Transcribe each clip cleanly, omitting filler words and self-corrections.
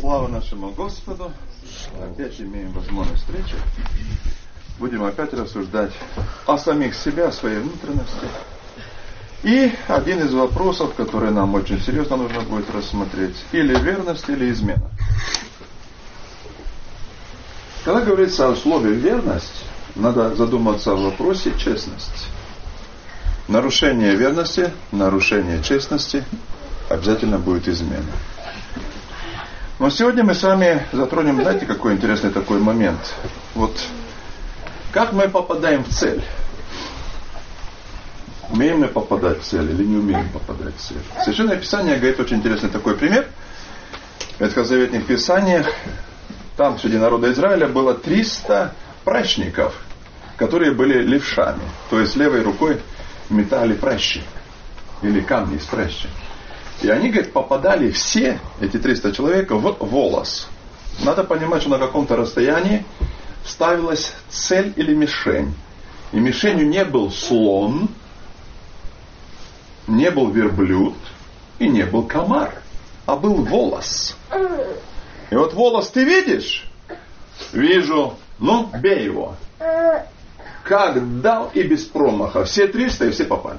Слава нашему Господу. Опять имеем возможность встречи. Будем опять рассуждать о самих себе, о своей внутренности. И один из вопросов, который нам очень серьезно нужно будет рассмотреть. Или верность, или измена. Когда говорится о слове верность, надо задуматься о вопросе честность. Нарушение верности, нарушение честности обязательно будет измена. Но сегодня мы с вами затронем, знаете, какой интересный такой момент. Вот как мы попадаем в цель? Умеем мы попадать в цель или не умеем попадать в цель? Священное Писание говорит очень интересный такой пример. В Ветхозаветных Писаниях там среди народа Израиля было 300 пращников, которые были левшами. То есть левой рукой метали пращи или камни из пращи. И они, говорит, попадали все, эти 300 человек, в волос. Надо понимать, что на каком-то расстоянии ставилась цель или мишень. И мишенью не был слон, не был верблюд и не был комар, а был волос. И вот волос ты видишь? Вижу. Ну, бей его. Как дал и без промаха. Все 300 и все попали.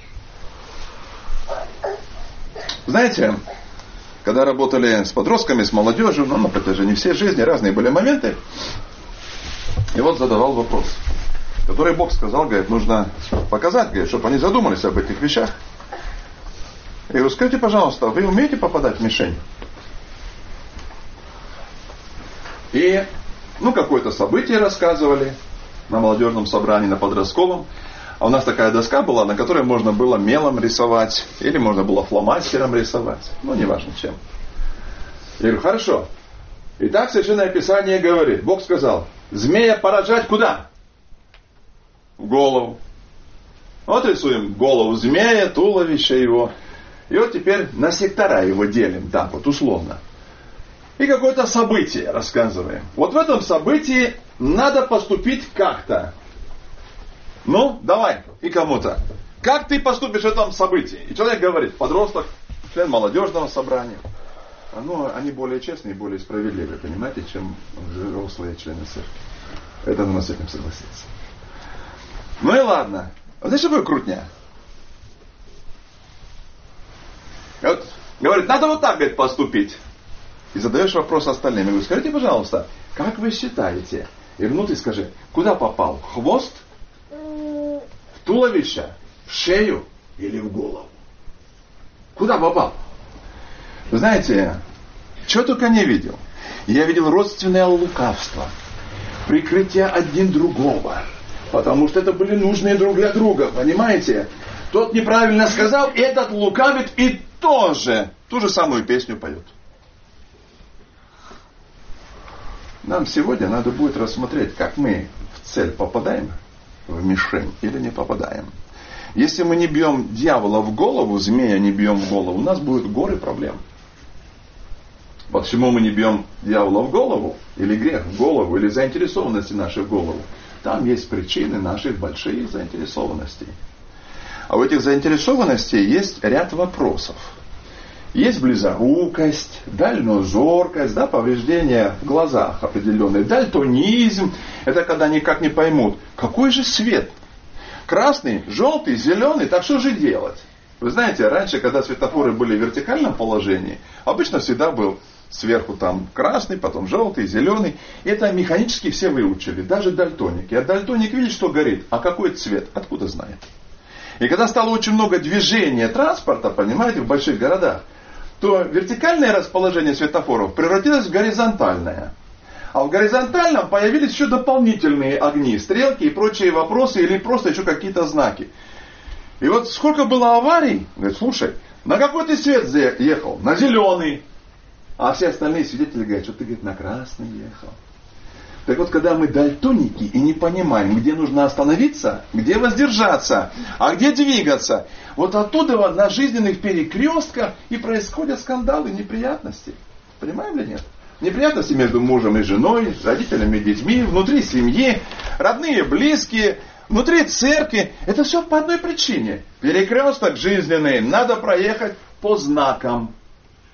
Знаете, когда работали с подростками, с молодежью, на протяжении всей жизни разные были моменты. И вот задавал вопрос, который Бог сказал, говорит, нужно показать, говорит, чтобы они задумались об этих вещах. Я говорю, скажите, пожалуйста, вы умеете попадать в мишень? И, какое-то событие рассказывали на молодежном собрании, на подростковом. А у нас такая доска была, на которой можно было мелом рисовать, или можно было фломастером рисовать. Неважно чем. Я говорю, хорошо. Итак, Священное Писание говорит, Бог сказал, змея поражать куда? В голову. Вот рисуем голову змея, туловище его. И вот теперь на сектора его делим, так вот условно. И какое-то событие рассказываем. Вот в этом событии надо поступить как-то. Давай, и кому-то. Как ты поступишь в этом событии? И человек говорит, подросток, член молодежного собрания. Они более честные и более справедливые, понимаете, чем взрослые члены церкви. Это надо с этим согласиться. И ладно. Знаешь, что такое крутня? Вот, говорит, надо вот так, говорит, поступить. И задаешь вопрос остальным. И говорю, скажите, пожалуйста, как вы считаете? И внутрь скажи, куда попал? В хвост? В туловище? В шею? Или в голову? Куда попал? Вы знаете, что только не видел. Я видел родственное лукавство. Прикрытие один другого. Потому что это были нужные друг для друга. Понимаете? Тот неправильно сказал, этот лукавит и тоже ту же самую песню поет. Нам сегодня надо будет рассмотреть, как мы в цель попадаем, в мишень, или не попадаем. Если мы не бьем дьявола в голову, змея не бьем в голову, у нас будут горы проблем. Почему мы не бьем дьявола в голову, или грех в голову, или заинтересованности нашей в голову? Там есть причины наших больших заинтересованностей. А у этих заинтересованностей есть ряд вопросов. Есть близорукость, дальнозоркость, повреждения в глазах определенные, дальтонизм. Это когда никак не поймут, какой же свет? Красный, желтый, зеленый, так что же делать? Вы знаете, раньше, когда светофоры были в вертикальном положении, обычно всегда был сверху там красный, потом желтый, зеленый. Это механически все выучили, даже дальтоники. А дальтоник видит, что горит, а какой цвет, откуда знает? И когда стало очень много движения транспорта, понимаете, в больших городах, то вертикальное расположение светофоров превратилось в горизонтальное. А в горизонтальном появились еще дополнительные огни, стрелки и прочие вопросы, или просто еще какие-то знаки. И вот сколько было аварий, говорит, слушай, на какой ты свет ехал? На зеленый. А все остальные свидетели говорят, что ты, говорит, на красный ехал. Так вот, когда мы дальтоники и не понимаем, где нужно остановиться, где воздержаться, а где двигаться, вот оттуда на жизненных перекрестках и происходят скандалы, неприятности. Понимаем или нет? Неприятности между мужем и женой, родителями и детьми, внутри семьи, родные, близкие, внутри церкви. Это все по одной причине. Перекресток жизненный надо проехать по знакам.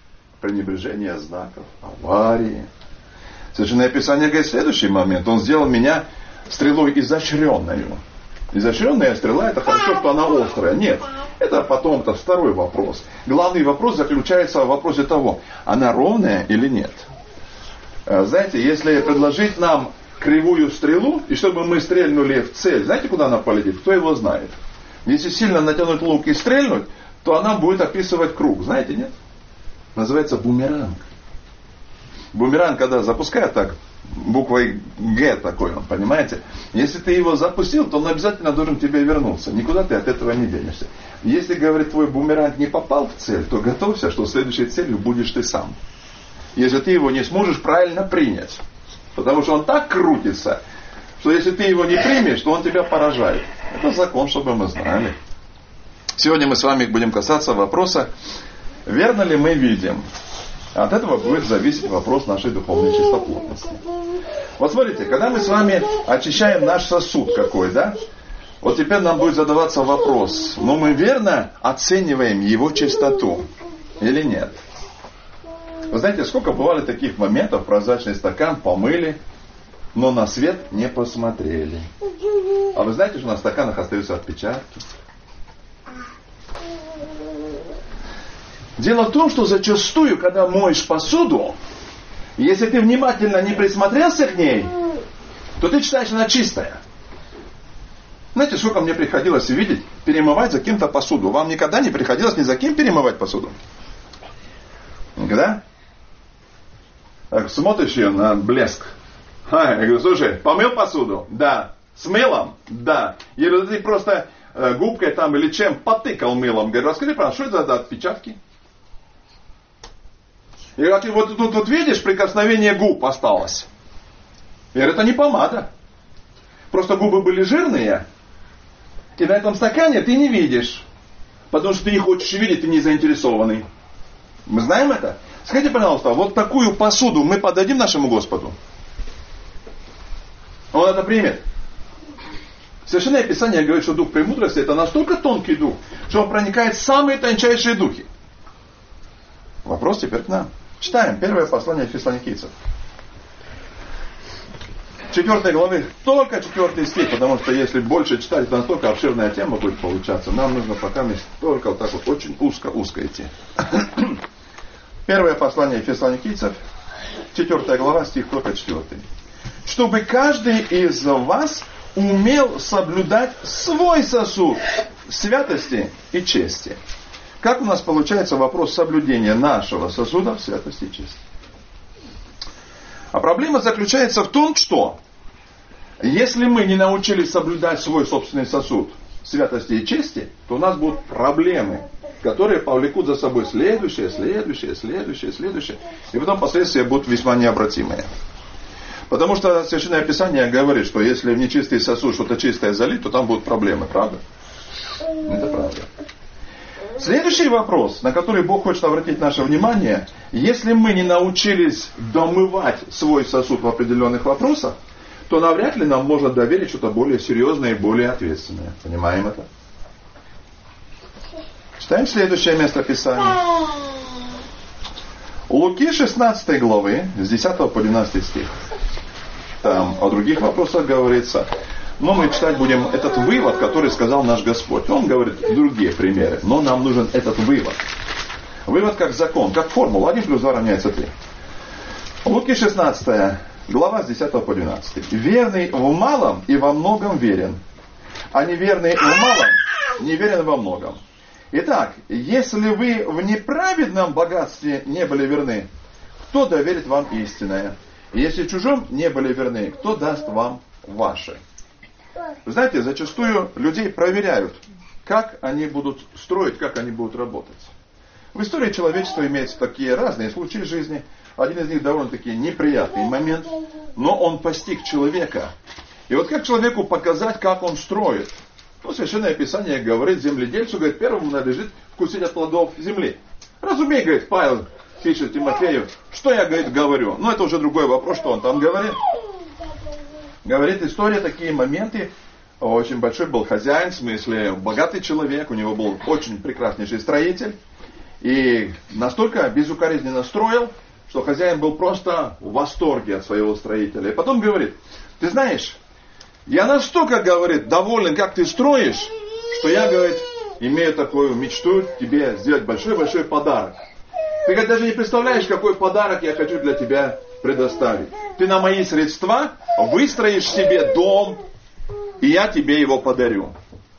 пренебрежение знаков, аварии. Священное Писание говорит следующий момент. Он сделал меня стрелой изощренную. Изощренная стрела, это хорошо, что она острая. Нет, это потом, это второй вопрос. Главный вопрос заключается в вопросе того, она ровная или нет. Знаете, если предложить нам кривую стрелу, и чтобы мы стрельнули в цель, знаете, куда она полетит? Кто его знает? Если сильно натянуть лук и стрельнуть, то она будет описывать круг. Знаете, нет? Называется бумеранг. Бумеранг, когда запускают так, буквой Г такой он, понимаете? Если ты его запустил, то он обязательно должен тебе вернуться. Никуда ты от этого не денешься. Если, говорит, твой бумеранг не попал в цель, то готовься, что следующей целью будешь ты сам. Если ты его не сможешь правильно принять. Потому что он так крутится, что если ты его не примешь, то он тебя поражает. Это закон, чтобы мы знали. Сегодня мы с вами будем касаться вопроса, верно ли мы видим. От этого будет зависеть вопрос нашей духовной чистоплотности. Вот смотрите, когда мы с вами очищаем наш сосуд какой, да? Вот теперь нам будет задаваться вопрос, но мы верно оцениваем его чистоту или нет? Вы знаете, сколько бывали таких моментов, прозрачный стакан помыли, но на свет не посмотрели. А вы знаете, что на стаканах остаются отпечатки? Дело в том, что зачастую, когда моешь посуду, если ты внимательно не присмотрелся к ней, то ты считаешь, она чистая. Знаете, сколько мне приходилось видеть, перемывать за кем-то посуду? Вам никогда не приходилось ни за кем перемывать посуду? Никогда? Так, смотришь ее на блеск. Я говорю, слушай, помыл посуду? Да. С мылом? Да. Я говорю, ты просто губкой там или чем потыкал мылом. Говорю, расскажи, пожалуйста, что это за отпечатки? Я говорю, а ты вот тут видишь, прикосновение губ осталось. Я говорю, это не помада. Просто губы были жирные. И на этом стакане ты не видишь. Потому что ты не хочешь видеть, ты не заинтересованный. Мы знаем это? Скажите, пожалуйста, вот такую посуду мы подадим нашему Господу? Он это примет? Священное Писание говорит, что дух премудрости это настолько тонкий дух, что он проникает в самые тончайшие духи. Вопрос теперь к нам. Читаем первое послание Фессалоникийцев. 4 главы, только 4 стих, потому что если больше читать, это настолько обширная тема будет получаться. Нам нужно пока только вот так вот очень узко идти. Первое послание Фессалоникийцев, 4 глава, стих только 4. Чтобы каждый из вас умел соблюдать свой сосуд святости и чести. Как у нас получается вопрос соблюдения нашего сосуда в святости и чести? А проблема заключается в том, что если мы не научились соблюдать свой собственный сосуд святости и чести, то у нас будут проблемы, которые повлекут за собой следующее. И потом последствия будут весьма необратимые. Потому что Священное Писание говорит, что если в нечистый сосуд что-то чистое залить, то там будут проблемы, правда? Это правда. Следующий вопрос, на который Бог хочет обратить наше внимание, если мы не научились домывать свой сосуд в определенных вопросах, то навряд ли нам можно доверить что-то более серьезное и более ответственное. Понимаем это? Читаем следующее место Писания. Луки 16 главы, с 10 по 12 стих. Там о других вопросах говорится. Но мы читать будем этот вывод, который сказал наш Господь. Он говорит другие примеры, но нам нужен этот вывод. Вывод как закон, как формула. 1 плюс 2 равняется 3. Луки 16 глава с 10 по 12. Верный в малом и во многом верен, а неверный в малом неверен во многом. Итак, если вы в неправедном богатстве не были верны, кто доверит вам истинное? Если в чужом не были верны, кто даст вам ваше? Вы знаете, зачастую людей проверяют, как они будут строить, как они будут работать. В истории человечества имеются такие разные случаи жизни. Один из них довольно-таки неприятный момент, но он постиг человека. И вот как человеку показать, как он строит? Ну, Священное Писание говорит земледельцу, говорит, первому надлежит вкусить от плодов земли. Разумей, говорит, Павел пишет Тимофею, что я, говорит, говорю. Но это уже другой вопрос, что он там говорит. Говорит история, такие моменты. Очень большой был хозяин, в смысле богатый человек, у него был очень прекраснейший строитель. И настолько безукоризненно строил, что хозяин был просто в восторге от своего строителя. И потом говорит, ты знаешь, я настолько, говорит, доволен, как ты строишь, что я, говорит, имею такую мечту тебе сделать большой-большой подарок. Ты, говорит, даже не представляешь, какой подарок я хочу для тебя предоставить. Ты на мои средства выстроишь себе дом, и я тебе его подарю.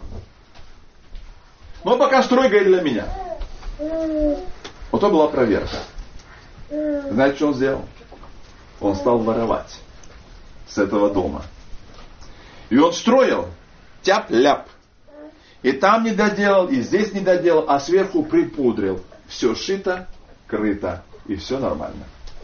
Но пока строй, говорит, для меня. Вот это была проверка. Знаете, что он сделал? Он стал воровать с этого дома. И он строил тяп-ляп. И там не доделал, и здесь не доделал, а сверху припудрил. Все шито, крыто, и все нормально.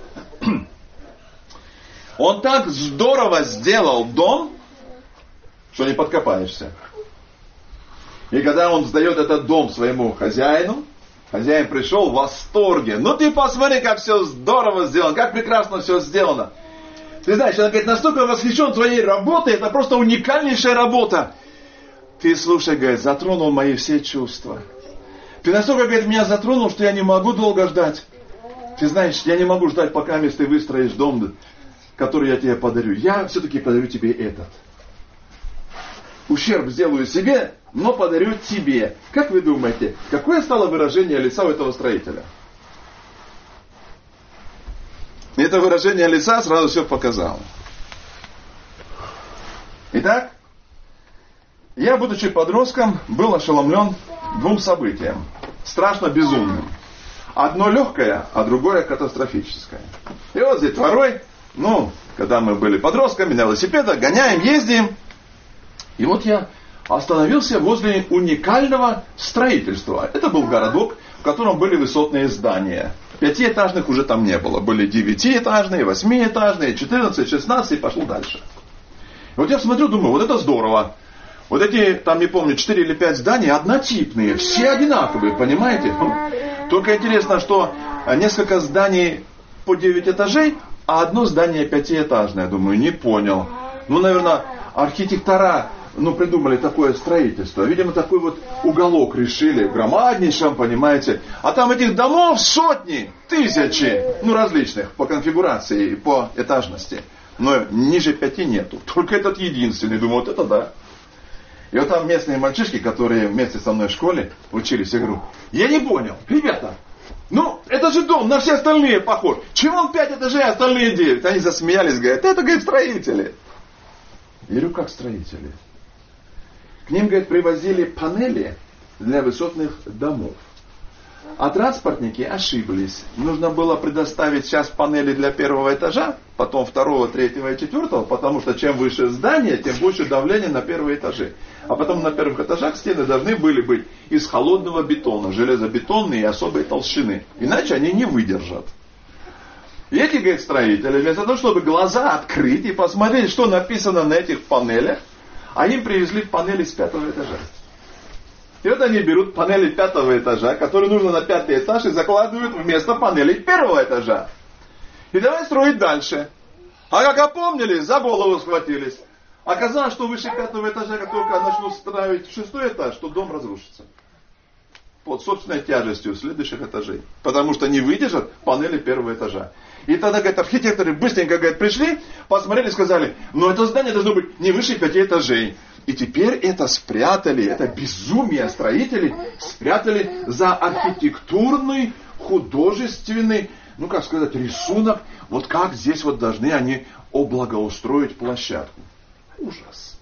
Он так здорово сделал дом, что не подкопаешься. И когда он сдает этот дом своему хозяину, хозяин пришел в восторге. Ну ты посмотри, как все здорово сделано, как прекрасно все сделано. Ты знаешь, он говорит, настолько восхищен твоей работой, это просто уникальнейшая работа. Ты, слушай, говорит, затронул мои все чувства. Ты настолько, говорит, меня затронул, что я не могу долго ждать. Ты знаешь, я не могу ждать, пока ты выстроишь дом, который я тебе подарю. Я все-таки подарю тебе этот. Ущерб сделаю себе, но подарю тебе. Как вы думаете, какое стало выражение лица у этого строителя? Это выражение лица сразу все показало. Итак, я, будучи подростком, был ошеломлен двум событиям. Страшно безумным. Одно легкое, а другое катастрофическое. И вот здесь второй, когда мы были подростками, на велосипедах, гоняем, ездим. И вот я остановился возле уникального строительства. Это был городок, в котором были высотные здания. 5-этажных уже там не было. Были 9-этажные, 8-этажные, 14, 16 и пошло дальше. И вот я смотрю, думаю, вот это здорово. Вот эти, там не помню, 4 или 5 зданий однотипные, все одинаковые, понимаете? Только интересно, что несколько зданий по 9 этажей, а одно здание 5-этажное. Думаю, не понял. Наверное, архитектора придумали такое строительство. Видимо, такой вот уголок решили, громаднейшем, понимаете. А там этих домов сотни, тысячи, различных по конфигурации и по этажности. Но ниже 5 нету. Только этот единственный. Думаю, вот это да. И вот там местные мальчишки, которые вместе со мной в школе учились, я говорю, я не понял, ребята, это же дом, на все остальные похож. Чего он 5 этажей, а остальные 9? Они засмеялись, говорят, это, говорит, строители. Я говорю, как строители? К ним, говорит, привозили панели для высотных домов. А транспортники ошиблись. Нужно было предоставить сейчас панели для 1-го этажа, потом 2-го, 3-го и 4-го, потому что чем выше здание, тем больше давление на 1-е этажи. А потом на 1-х этажах стены должны были быть из холодного бетона, железобетонные и особой толщины. Иначе они не выдержат. И эти, говорит, строители, вместо того, чтобы глаза открыть и посмотреть, что написано на этих панелях, а им привезли панели с 5-го этажа. И вот они берут панели 5-го этажа, которые нужно на 5-й этаж, и закладывают вместо панелей 1-го этажа. И давай строить дальше. А как опомнили, за голову схватились. Оказалось, что выше 5-го этажа, как только начнут строить 6-й этаж, то дом разрушится. Под собственной тяжестью следующих этажей. Потому что не выдержат панели 1-го этажа. И тогда, говорит, архитекторы быстренько, говорит, пришли, посмотрели, сказали, это здание должно быть не выше 5 этажей. И теперь это спрятали, это безумие строителей спрятали за архитектурный, художественный, рисунок. Вот как здесь вот должны они облагоустроить площадку. Ужас.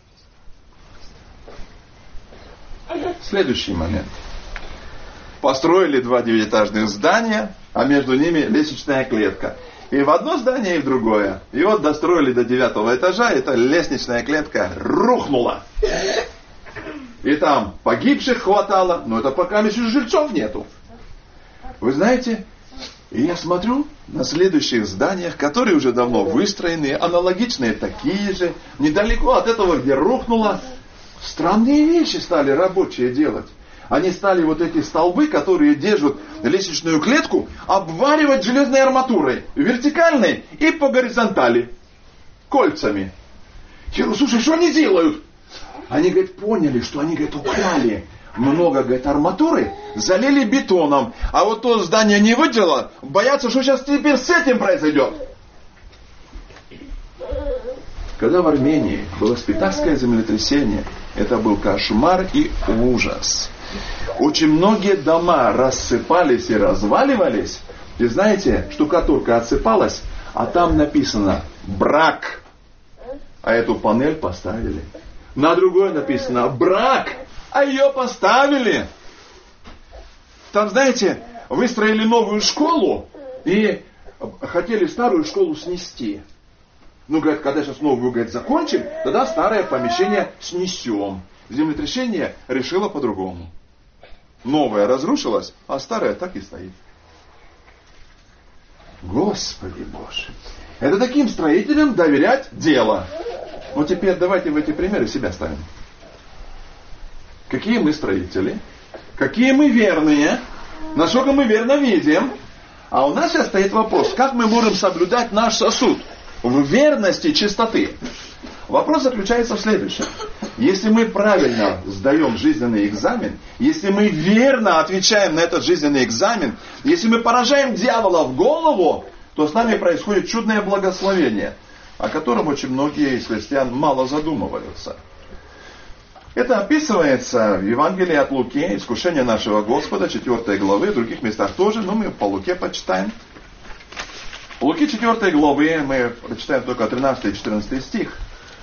Следующий момент. Построили 2 9-этажных здания, а между ними лестничная клетка. И в одно здание, и в другое. И вот достроили до 9-го этажа, эта лестничная клетка рухнула. И там погибших хватало, но это пока еще жильцов нету. Вы знаете, и я смотрю на следующих зданиях, которые уже давно выстроены, аналогичные такие же, недалеко от этого, где рухнуло, странные вещи стали рабочие делать. Они стали вот эти столбы, которые держат лестничную клетку, обваривать железной арматурой, вертикальной и по горизонтали, кольцами. Я говорю, слушай, что они делают? Они, говорят, поняли, что они, говорят, украли много, говорит, арматуры, залили бетоном, а вот то здание не выдержало, боятся, что сейчас теперь с этим произойдет. Когда в Армении было спитакское землетрясение, это был кошмар и ужас. Очень многие дома рассыпались и разваливались. И знаете, штукатурка отсыпалась, а там написано «брак». А эту панель поставили. На другой написано «брак», а ее поставили. Там, знаете, выстроили новую школу и хотели старую школу снести. Ну, говорят, когда сейчас новую, говорит, закончим, тогда старое помещение снесем. Землетрясение решило по-другому. Новое разрушилось, а старое так и стоит. Господи Боже. Это таким строителям доверять дело. Ну, теперь давайте в эти примеры себя ставим. Какие мы строители, какие мы верные, насколько мы верно видим. А у нас сейчас стоит вопрос, как мы можем соблюдать наш сосуд в верности чистоты. Вопрос заключается в следующем. Если мы правильно сдаем жизненный экзамен, если мы верно отвечаем на этот жизненный экзамен, если мы поражаем дьявола в голову, то с нами происходит чудное благословение, о котором очень многие из христиан мало задумываются. Это описывается в Евангелии от Луки, искушение нашего Господа, 4 главы, в других местах тоже, но мы по Луке почитаем. В Луки 4 главы мы прочитаем только 13 и 14 стих.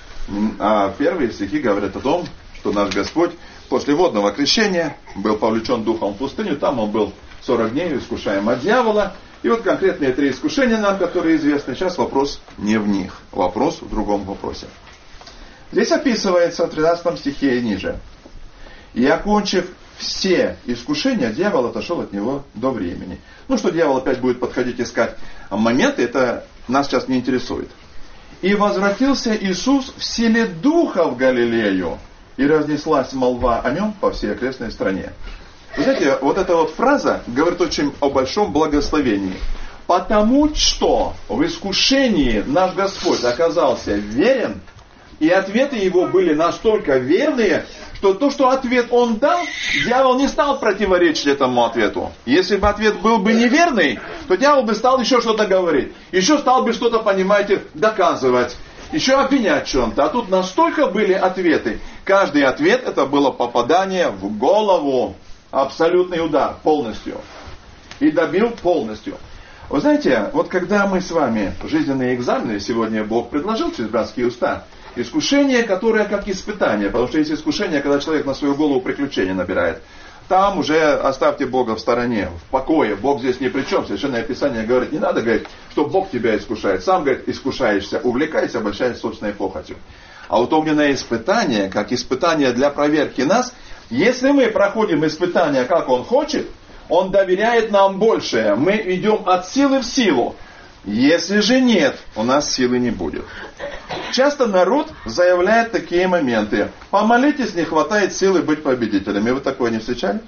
А первые стихи говорят о том, что наш Господь после водного крещения был повлечен духом в пустыню. Там он был 40 дней искушаем от дьявола. И вот конкретные 3 искушения нам, которые известны. Сейчас вопрос не в них. Вопрос в другом вопросе. Здесь описывается в 13 стихе и ниже. И окончив все искушения, дьявол отошел от него до времени. Ну, что дьявол опять будет подходить искать моменты, это нас сейчас не интересует. И возвратился Иисус в силе Духа в Галилею, и разнеслась молва о нем по всей окрестной стране. Вы знаете, вот эта вот фраза говорит очень о большом благословении. Потому что в искушении наш Господь оказался верен, и ответы его были настолько верные, что то, что ответ он дал, дьявол не стал противоречить этому ответу. Если бы ответ был бы неверный, то дьявол бы стал еще что-то говорить. Еще стал бы что-то, понимаете, доказывать. Еще обвинять в чем-то. А тут настолько были ответы. Каждый ответ это было попадание в голову. Абсолютный удар. Полностью. И добил полностью. Вы знаете, вот когда мы с вами жизненные экзамены, сегодня Бог предложил через братские уста, искушение, которое как испытание, потому что есть искушение, когда человек на свою голову приключения набирает. Там уже оставьте Бога в стороне, в покое. Бог здесь ни при чем. Священное Писание говорит, не надо говорить, что Бог тебя искушает. Сам, говорит, искушаешься, увлекайся, обольщаясь собственной похотью. А вот огненное испытание, как испытание для проверки нас, если мы проходим испытание, как Он хочет, Он доверяет нам большее. Мы идем от силы в силу. Если же нет, у нас силы не будет. Часто народ заявляет такие моменты. Помолитесь, не хватает силы быть победителями. Вы такое не встречали?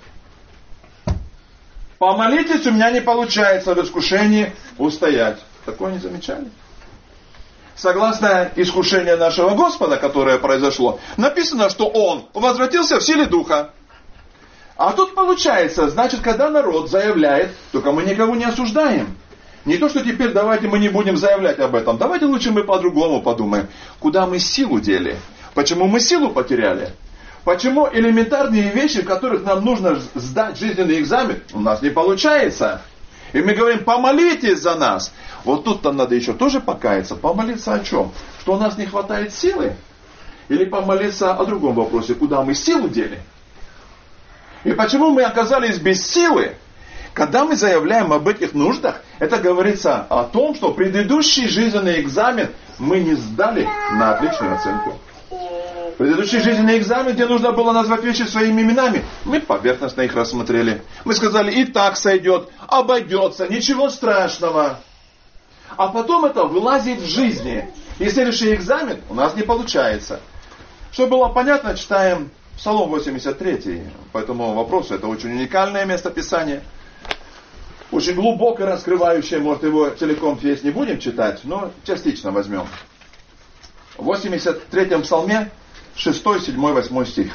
Помолитесь, у меня не получается в искушении устоять. Такое не замечали? Согласно искушению нашего Господа, которое произошло, написано, что Он возвратился в силе Духа. А тут получается, значит, когда народ заявляет, только мы никого не осуждаем. Не то, что теперь давайте мы не будем заявлять об этом. Давайте лучше мы по-другому подумаем. Куда мы силу дели? Почему мы силу потеряли? Почему элементарные вещи, в которых нам нужно сдать жизненный экзамен, у нас не получается? И мы говорим, помолитесь за нас. Вот тут нам надо еще тоже покаяться. Помолиться о чем? Что у нас не хватает силы? Или помолиться о другом вопросе, куда мы силу дели? И почему мы оказались без силы? Когда мы заявляем об этих нуждах, это говорится о том, что предыдущий жизненный экзамен мы не сдали на отличную оценку. Предыдущий жизненный экзамен, где нужно было назвать вещи своими именами, мы поверхностно их рассмотрели. Мы сказали, и так сойдет, обойдется, ничего страшного. А потом это вылазит в жизни. И следующий экзамен у нас не получается. Чтобы было понятно, читаем Псалом 83. По этому вопросу это очень уникальное местописание. Очень глубоко раскрывающее, может его целиком здесь не будем читать, но частично возьмем. В 83-м псалме 6, 7, 8 стих.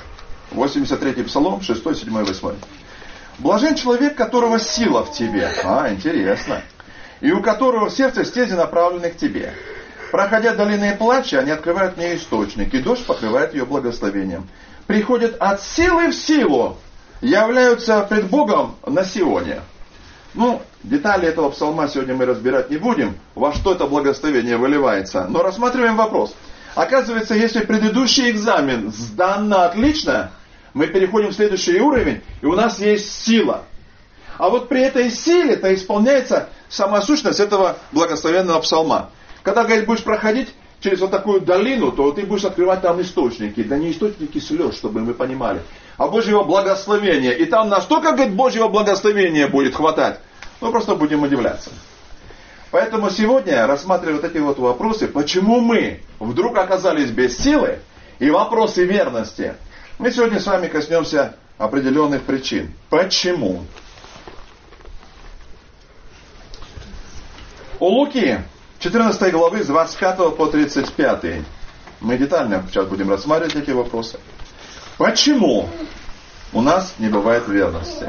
83-й Псалом, 6, 7, 8. Блажен человек, которого сила в тебе. Интересно. И у которого в сердце стези направлены к тебе. Проходя долины плача, они открывают мне источник, и дождь покрывает ее благословением. Приходят от силы в силу, являются пред Богом на Сионе. Детали этого псалма сегодня мы разбирать не будем, во что это благословение выливается. Но рассматриваем вопрос. Оказывается, если предыдущий экзамен сдан на отлично, мы переходим в следующий уровень, и у нас есть сила. А вот при этой силе-то исполняется сама сущность этого благословенного псалма. Когда, говорит, будешь проходить через вот такую долину, то ты будешь открывать там источники. Да не источники слез, чтобы мы понимали, а Божьего благословения. И там настолько, говорит, Божьего благословения будет хватать. Просто будем удивляться. Поэтому сегодня, рассматривая вот эти вот вопросы, почему мы вдруг оказались без силы, и вопросы верности, мы сегодня с вами коснемся определенных причин. Почему? У Луки, 14 главы, с 25 по 35. Мы детально сейчас будем рассматривать эти вопросы. Почему у нас не бывает верности?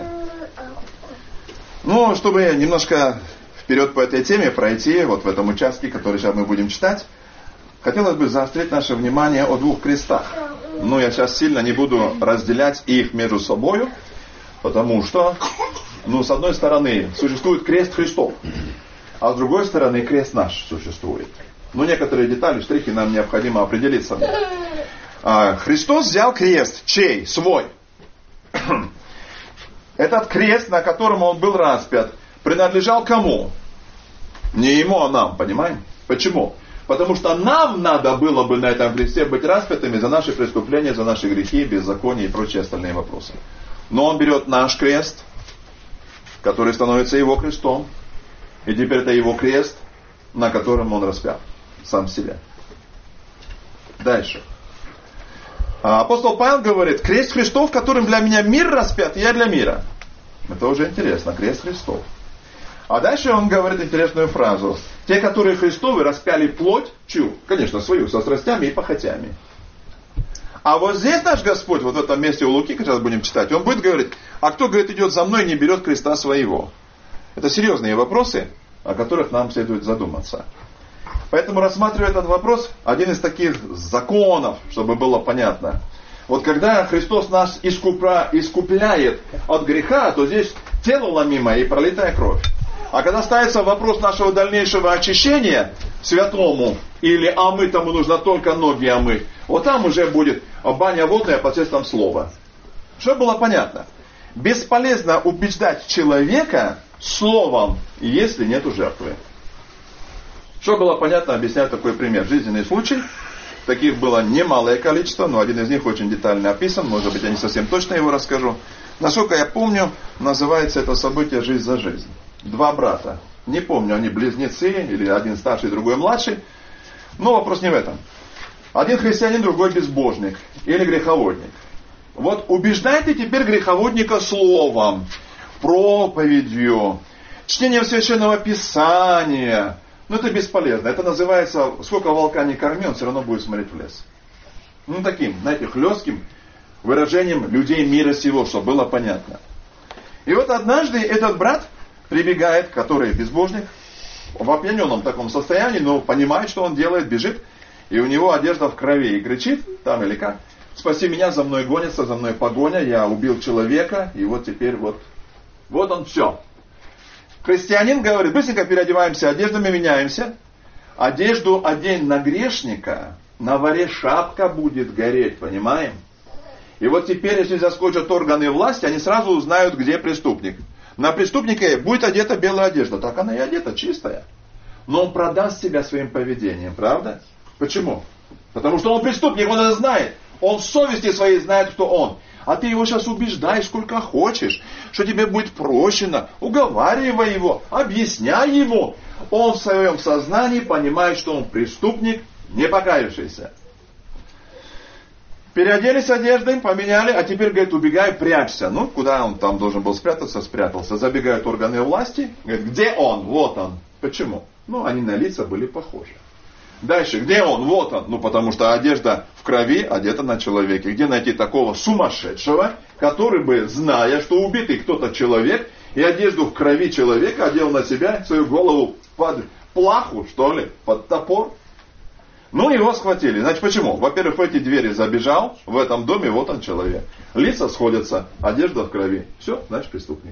Чтобы немножко вперед по этой теме пройти, вот в этом участке, который сейчас мы будем читать, хотелось бы заострить наше внимание о двух крестах. Я сейчас сильно не буду разделять их между собой, потому что, с одной стороны, существует крест Христов, а с другой стороны, крест наш существует. Некоторые детали, штрихи нам необходимо определить с собой. Христос взял крест, чей? Свой. Этот крест, на котором он был распят, принадлежал кому? Не ему, а нам, понимаем? Почему? Потому что нам надо было бы на этом кресте быть распятыми за наши преступления, за наши грехи, беззакония и прочие остальные вопросы. Но он берет наш крест, который становится его крестом, и теперь это его крест, на котором он распят сам себя. Дальше. Апостол Павел говорит, крест Христов, которым для меня мир распят, я для мира. Это уже интересно, крест Христов. А дальше он говорит интересную фразу. Те, которые Христовы, распяли плоть, чью? Конечно, свою, со страстями и похотями. А вот здесь наш Господь, вот в этом месте у Луки, сейчас будем читать, он будет говорить, а кто, говорит, идет за мной, не берет креста своего? Это серьезные вопросы, о которых нам следует задуматься. Поэтому, рассматривая этот вопрос, один из таких законов, чтобы было понятно. Вот когда Христос нас искупляет от греха, то здесь тело ломимое и пролитая кровь. А когда ставится вопрос нашего дальнейшего очищения святому, или омытому нужно только ноги омыть, вот там уже будет баня водная посредством слова. Чтобы было понятно. Бесполезно убеждать человека словом, если нету жертвы. Чтобы было понятно, объясняю такой пример. Жизненный случай. Таких было немалое количество, но один из них очень детально описан. Может быть, я не совсем точно его расскажу. Насколько я помню, называется это событие «Жизнь за жизнь». Два брата. Не помню, они близнецы, или один старший, другой младший. Но вопрос не в этом. Один христианин, другой безбожник или греховодник. Вот убеждайте теперь греховодника словом, проповедью, чтением Священного Писания. Это бесполезно. Это называется, сколько волка не корми, он все равно будет смотреть в лес. Таким, хлестким выражением людей мира сего, чтобы было понятно. И вот однажды этот брат прибегает, который безбожник, в опьяненном таком состоянии, но понимает, что он делает, бежит, и у него одежда в крови, и кричит, там или как, спаси меня, за мной гонится, за мной погоня, я убил человека, и вот теперь вот он все. Христианин говорит, быстренько переодеваемся, одеждами меняемся, одежду одень на грешника, на воре шапка будет гореть, понимаем? И вот теперь, если заскочат органы власти, они сразу узнают, где преступник. На преступника будет одета белая одежда. Так она и одета, чистая. Но он продаст себя своим поведением, правда? Почему? Потому что он преступник, он это знает. Он в совести своей знает, кто он. А ты его сейчас убеждай сколько хочешь, что тебе будет прощено. Уговаривай его, объясняй ему. Он в своем сознании понимает, что он преступник, не покаявшийся. Переоделись одеждой, поменяли, а теперь, говорит, убегай, прячься. Куда он там должен был спрятаться, спрятался. Забегают органы власти, говорит, где он? Вот он. Почему? Они на лица были похожи. Дальше, где он? Вот он. Ну, потому что одежда в крови одета на человеке. Где найти такого сумасшедшего, который бы, зная, что убитый кто-то человек, и одежду в крови человека одел на себя, свою голову под плаху, что ли, под топор? Ну, его схватили. Значит, почему? Во-первых, в эти двери забежал, в этом доме вот он человек. Лица сходятся, одежда в крови. Все, значит, преступник.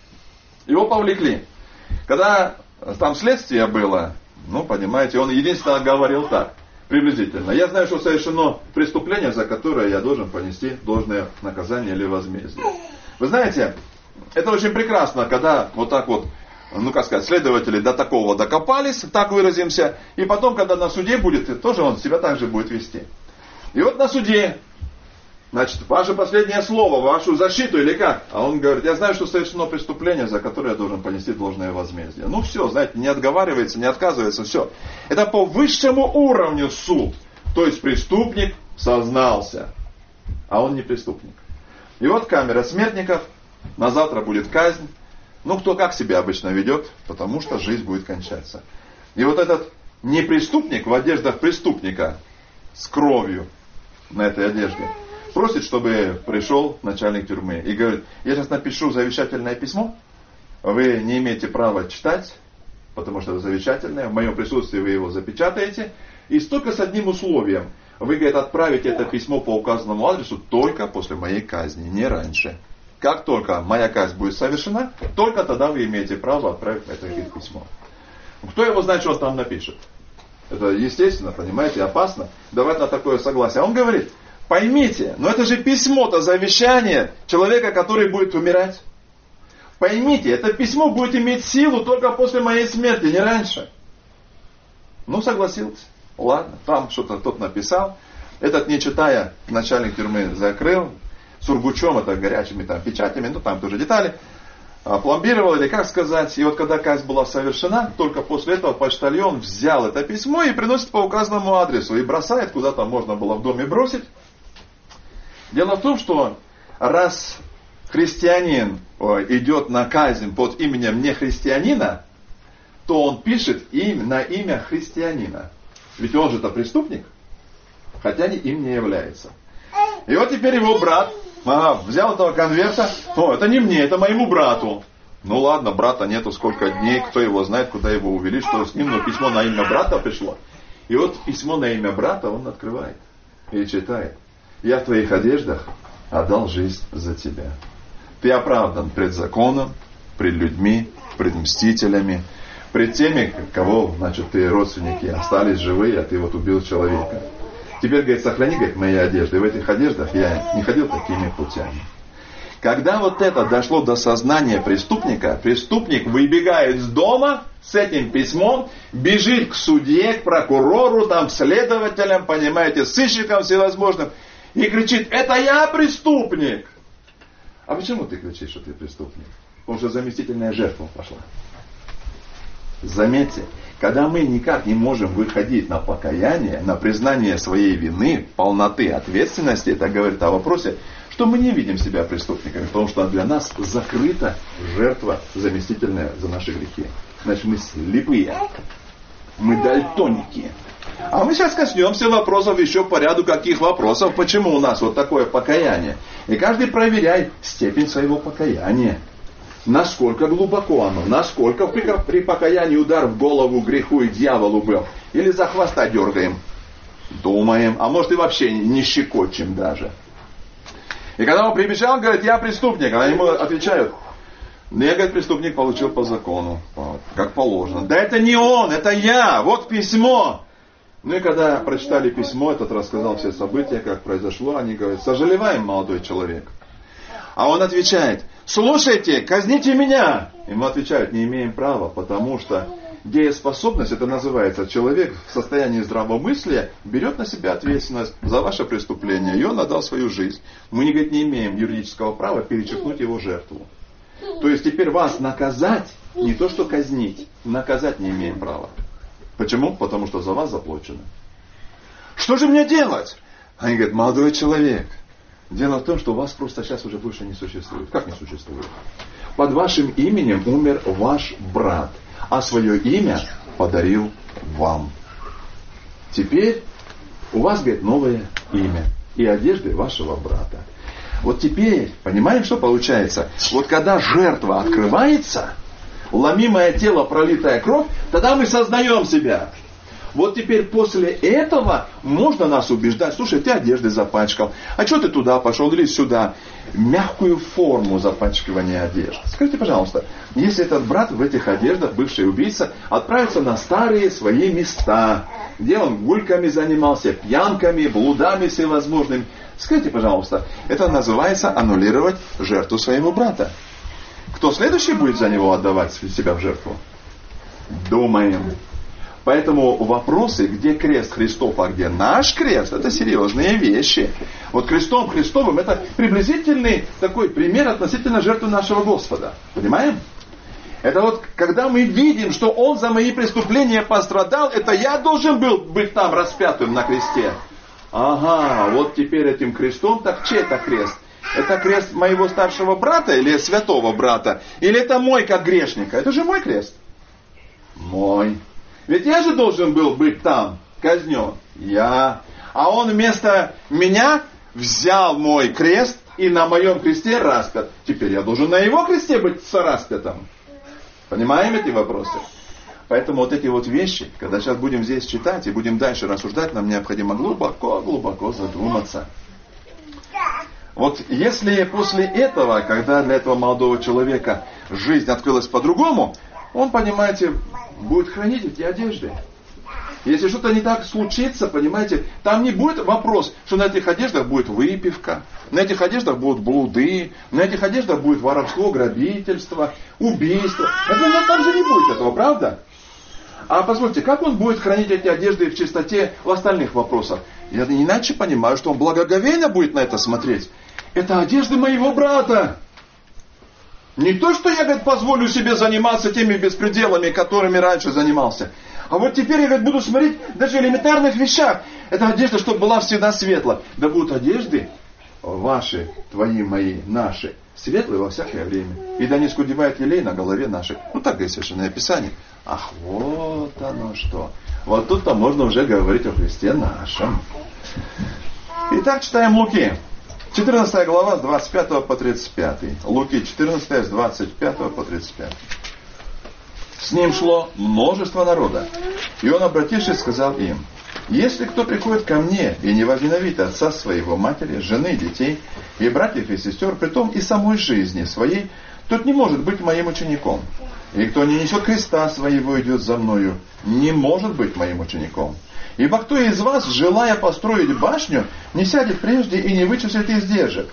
Его повлекли. Когда там следствие было, ну, понимаете, он единственно говорил так, приблизительно. Я знаю, что совершено преступление, за которое я должен понести должное наказание или возмездие. Вы знаете, это очень прекрасно, когда вот так вот, ну, как сказать, следователи до такого докопались, так выразимся, и потом, когда на суде будет, тоже он себя так же будет вести. И вот на суде, значит, ваше последнее слово, вашу защиту или как? А он говорит, я знаю, что совершено преступление, за которое я должен понести должное возмездие. Ну все, знаете, не отговаривается, не отказывается, все. Это по высшему уровню суд. То есть преступник сознался, а он не преступник. И вот камера смертников, на завтра будет казнь. Ну кто как себя обычно ведет, потому что жизнь будет кончаться. И вот этот не преступник в одеждах преступника с кровью на этой одежде просит, чтобы пришел начальник тюрьмы и говорит, я сейчас напишу завещательное письмо, вы не имеете права читать, потому что это завещательное, в моем присутствии вы его запечатаете, и только с одним условием, вы, говорит, отправите это письмо по указанному адресу только после моей казни, не раньше. Как только моя казнь будет совершена, только тогда вы имеете право отправить это письмо. Кто его знает, что он там напишет? Это естественно, понимаете, опасно давать на такое согласие. А он говорит, поймите, но это же письмо-то завещание человека, который будет умирать. Поймите, это письмо будет иметь силу только после моей смерти, не раньше. Ну, согласился. Ладно, там что-то тот написал. Этот, не читая, начальник тюрьмы закрыл. Сургучом, это горячими там печатями, ну там тоже детали. Пломбировал, или как сказать. И вот когда казнь была совершена, только после этого почтальон взял это письмо и приносит по указанному адресу. И бросает, куда там можно было в доме бросить. Дело в том, что раз христианин идет на казнь под именем не христианина, то он пишет на имя христианина. Ведь он же-то преступник, хотя им не является. И вот теперь его брат взял этого конверта. Это не мне, это моему брату. Ну ладно, брата нету сколько дней, кто его знает, куда его увели, что с ним, но письмо на имя брата пришло. И вот письмо на имя брата он открывает и читает. Я в твоих одеждах отдал жизнь за тебя. Ты оправдан пред законом, пред людьми, пред мстителями, пред теми, кого, значит, ты родственники остались живые, а ты вот убил человека. Теперь, говорит, сохрани, говорит, мои одежды. В этих одеждах я не ходил такими путями. Когда вот это дошло до сознания преступника, преступник выбегает из дома с этим письмом, бежит к судье, к прокурору, там, к следователям, понимаете, сыщикам всевозможным, и кричит, это я преступник. А почему ты кричишь, что ты преступник? Потому что заместительная жертва пошла. Заметьте, когда мы никак не можем выходить на покаяние, на признание своей вины, полноты ответственности, это говорит о вопросе, что мы не видим себя преступниками, потому что для нас закрыта жертва заместительная за наши грехи. Значит, мы слепые, мы дальтоники. А мы сейчас коснемся вопросов еще по ряду каких вопросов, почему у нас вот такое покаяние. И каждый проверяет степень своего покаяния. Насколько глубоко оно, насколько при покаянии удар в голову греху и дьяволу был. Или за хвоста дергаем, думаем, а может и вообще не щекочем даже. И когда он прибежал, говорит, я преступник, а ему отвечают, я, говорит, преступник получил по закону, как положено. Да это не он, это я, вот письмо. Ну и когда прочитали письмо, этот рассказал все события, как произошло, они говорят, сожалеваем, молодой человек. А он отвечает, слушайте, казните меня. Ему отвечают, не имеем права, потому что дееспособность, это называется, человек в состоянии здравомыслия берет на себя ответственность за ваше преступление, и он отдал свою жизнь. Мы, говорит, не имеем юридического права перечеркнуть его жертву. То есть теперь вас наказать, не то что казнить, наказать не имеем права. Почему? Потому что за вас заплачено. Что же мне делать? Они говорят, молодой человек, дело в том, что вас просто сейчас уже больше не существует. Как не существует? Под вашим именем умер ваш брат, а свое имя подарил вам. теперь у вас, говорит, новое имя и одежды вашего брата. Вот теперь, понимаем, что получается? Вот когда жертва открывается, ломимое тело, пролитая кровь, тогда мы сознаем себя. Вот теперь после этого можно нас убеждать: слушай, ты одежды запачкал, а что ты туда пошел или сюда? Мягкую форму запачкивания одежд. Скажите, пожалуйста, если этот брат в этих одеждах, бывший убийца, отправится на старые свои места, где он гульками занимался, пьянками, блудами всевозможными, скажите, пожалуйста, это называется аннулировать жертву своего брата. Кто следующий будет за него отдавать себя в жертву? Думаем. Поэтому вопросы, где крест Христов, а где наш крест, это серьезные вещи. Вот крестом Христовым это приблизительный такой пример относительно жертвы нашего Господа. Понимаем? Это вот когда мы видим, что Он за мои преступления пострадал, это я должен был быть там распятым на кресте. Ага, вот теперь этим крестом, так чей это крест? Это крест моего старшего брата или святого брата? Или это мой как грешника? Это же мой крест. Мой. Ведь я же должен был быть там, казнен. Я. А он вместо меня взял мой крест и на моем кресте распят. Теперь я должен на его кресте быть распятым. Понимаем эти вопросы? Поэтому вот эти вот вещи, когда сейчас будем здесь читать и будем дальше рассуждать, нам необходимо глубоко задуматься. Вот если после этого, когда для этого молодого человека жизнь открылась по-другому, он, понимаете, будет хранить эти одежды. Если что-то не так случится, понимаете, там не будет вопрос, что на этих одеждах будет выпивка, на этих одеждах будут блуды, на этих одеждах будет воровство, грабительство, убийство. Там же не будет этого, правда? А позвольте, как он будет хранить эти одежды в чистоте в остальных вопросах? Я иначе понимаю, что он благоговейно будет на это смотреть. Это одежды моего брата. Не то, что я, говорит, позволю себе заниматься теми беспределами, которыми раньше занимался. А вот теперь я, говорит, буду смотреть даже в элементарных вещах. Это одежда, чтобы была всегда светла. Да будут одежды ваши, твои, мои, наши, светлые во всякое время. И да не скудевает елей на голове нашей. Ну так говорит Священное Писание. Ах, вот оно что. Вот тут-то можно уже говорить о Христе нашем. Итак, читаем Луки. 14 глава с 25 по 35. Луки 14 с 25 по 35. С ним шло множество народа. И он, обратившись, сказал им: если кто приходит ко мне и не возненавидит отца своего, матери, жены, детей, и братьев и сестер, притом и самой жизни своей, тот не может быть моим учеником. И кто не несет креста своего, идет за мною, не может быть моим учеником. Ибо кто из вас, желая построить башню, не сядет прежде и не вычислит издержек?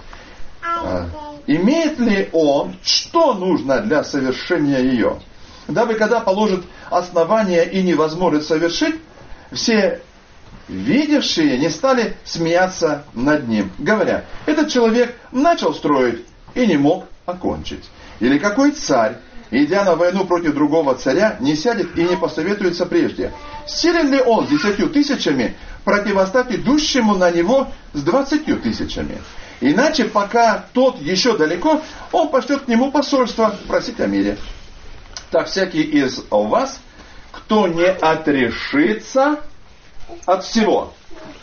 Имеет ли он, что нужно для совершения ее? Дабы, когда положит основание и не возможет совершить, все видевшие не стали смеяться над ним, говоря: этот человек начал строить и не мог окончить. Или какой царь, идя на войну против другого царя, не сядет и не посоветуется прежде? Силен ли он с 10 000 противостать идущему на него с 20 000? Иначе, пока тот еще далеко, он пошлет к нему посольство просить о мире. Так всякий из вас, кто не отрешится от всего,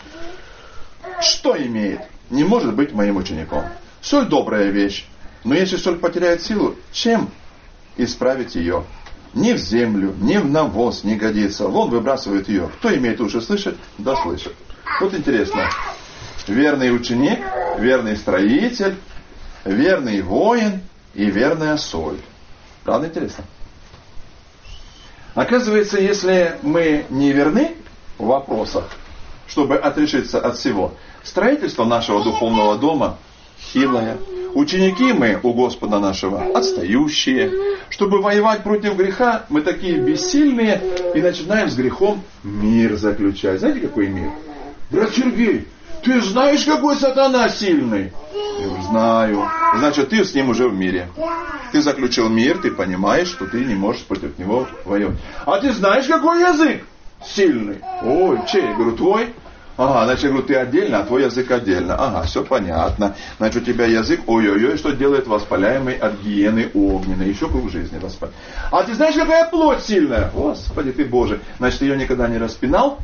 что имеет, не может быть моим учеником. Соль добрая вещь, но если соль потеряет силу, чем исправить ее? Ни в землю, ни в навоз не годится. Вон выбрасывают ее. Кто имеет уши слышать, да слышит. Вот интересно. Верный ученик, верный строитель, верный воин и верная соль. Правда интересно? Оказывается, если мы не верны в вопросах, чтобы отрешиться от всего, строительство нашего духовного дома хилое, ученики мы у Господа нашего отстающие, чтобы воевать против греха, мы такие бессильные и начинаем с грехом мир заключать. Знаете, какой мир? Брат Сергей, ты знаешь, какой сатана сильный? Я знаю. Значит, ты с ним уже в мире. Ты заключил мир, ты понимаешь, что ты не можешь против него воевать. А ты знаешь, какой язык сильный? Ой, чей? Я говорю, твой? Ага, значит, я говорю, ты отдельно, а твой язык отдельно. Ага, все понятно. Значит, у тебя язык, ой-ой-ой, что делает воспаляемый от гиены огненной. Еще круг жизни воспаляемый. А ты знаешь, какая плоть сильная? Господи ты Боже. Значит, ты ее никогда не распинал?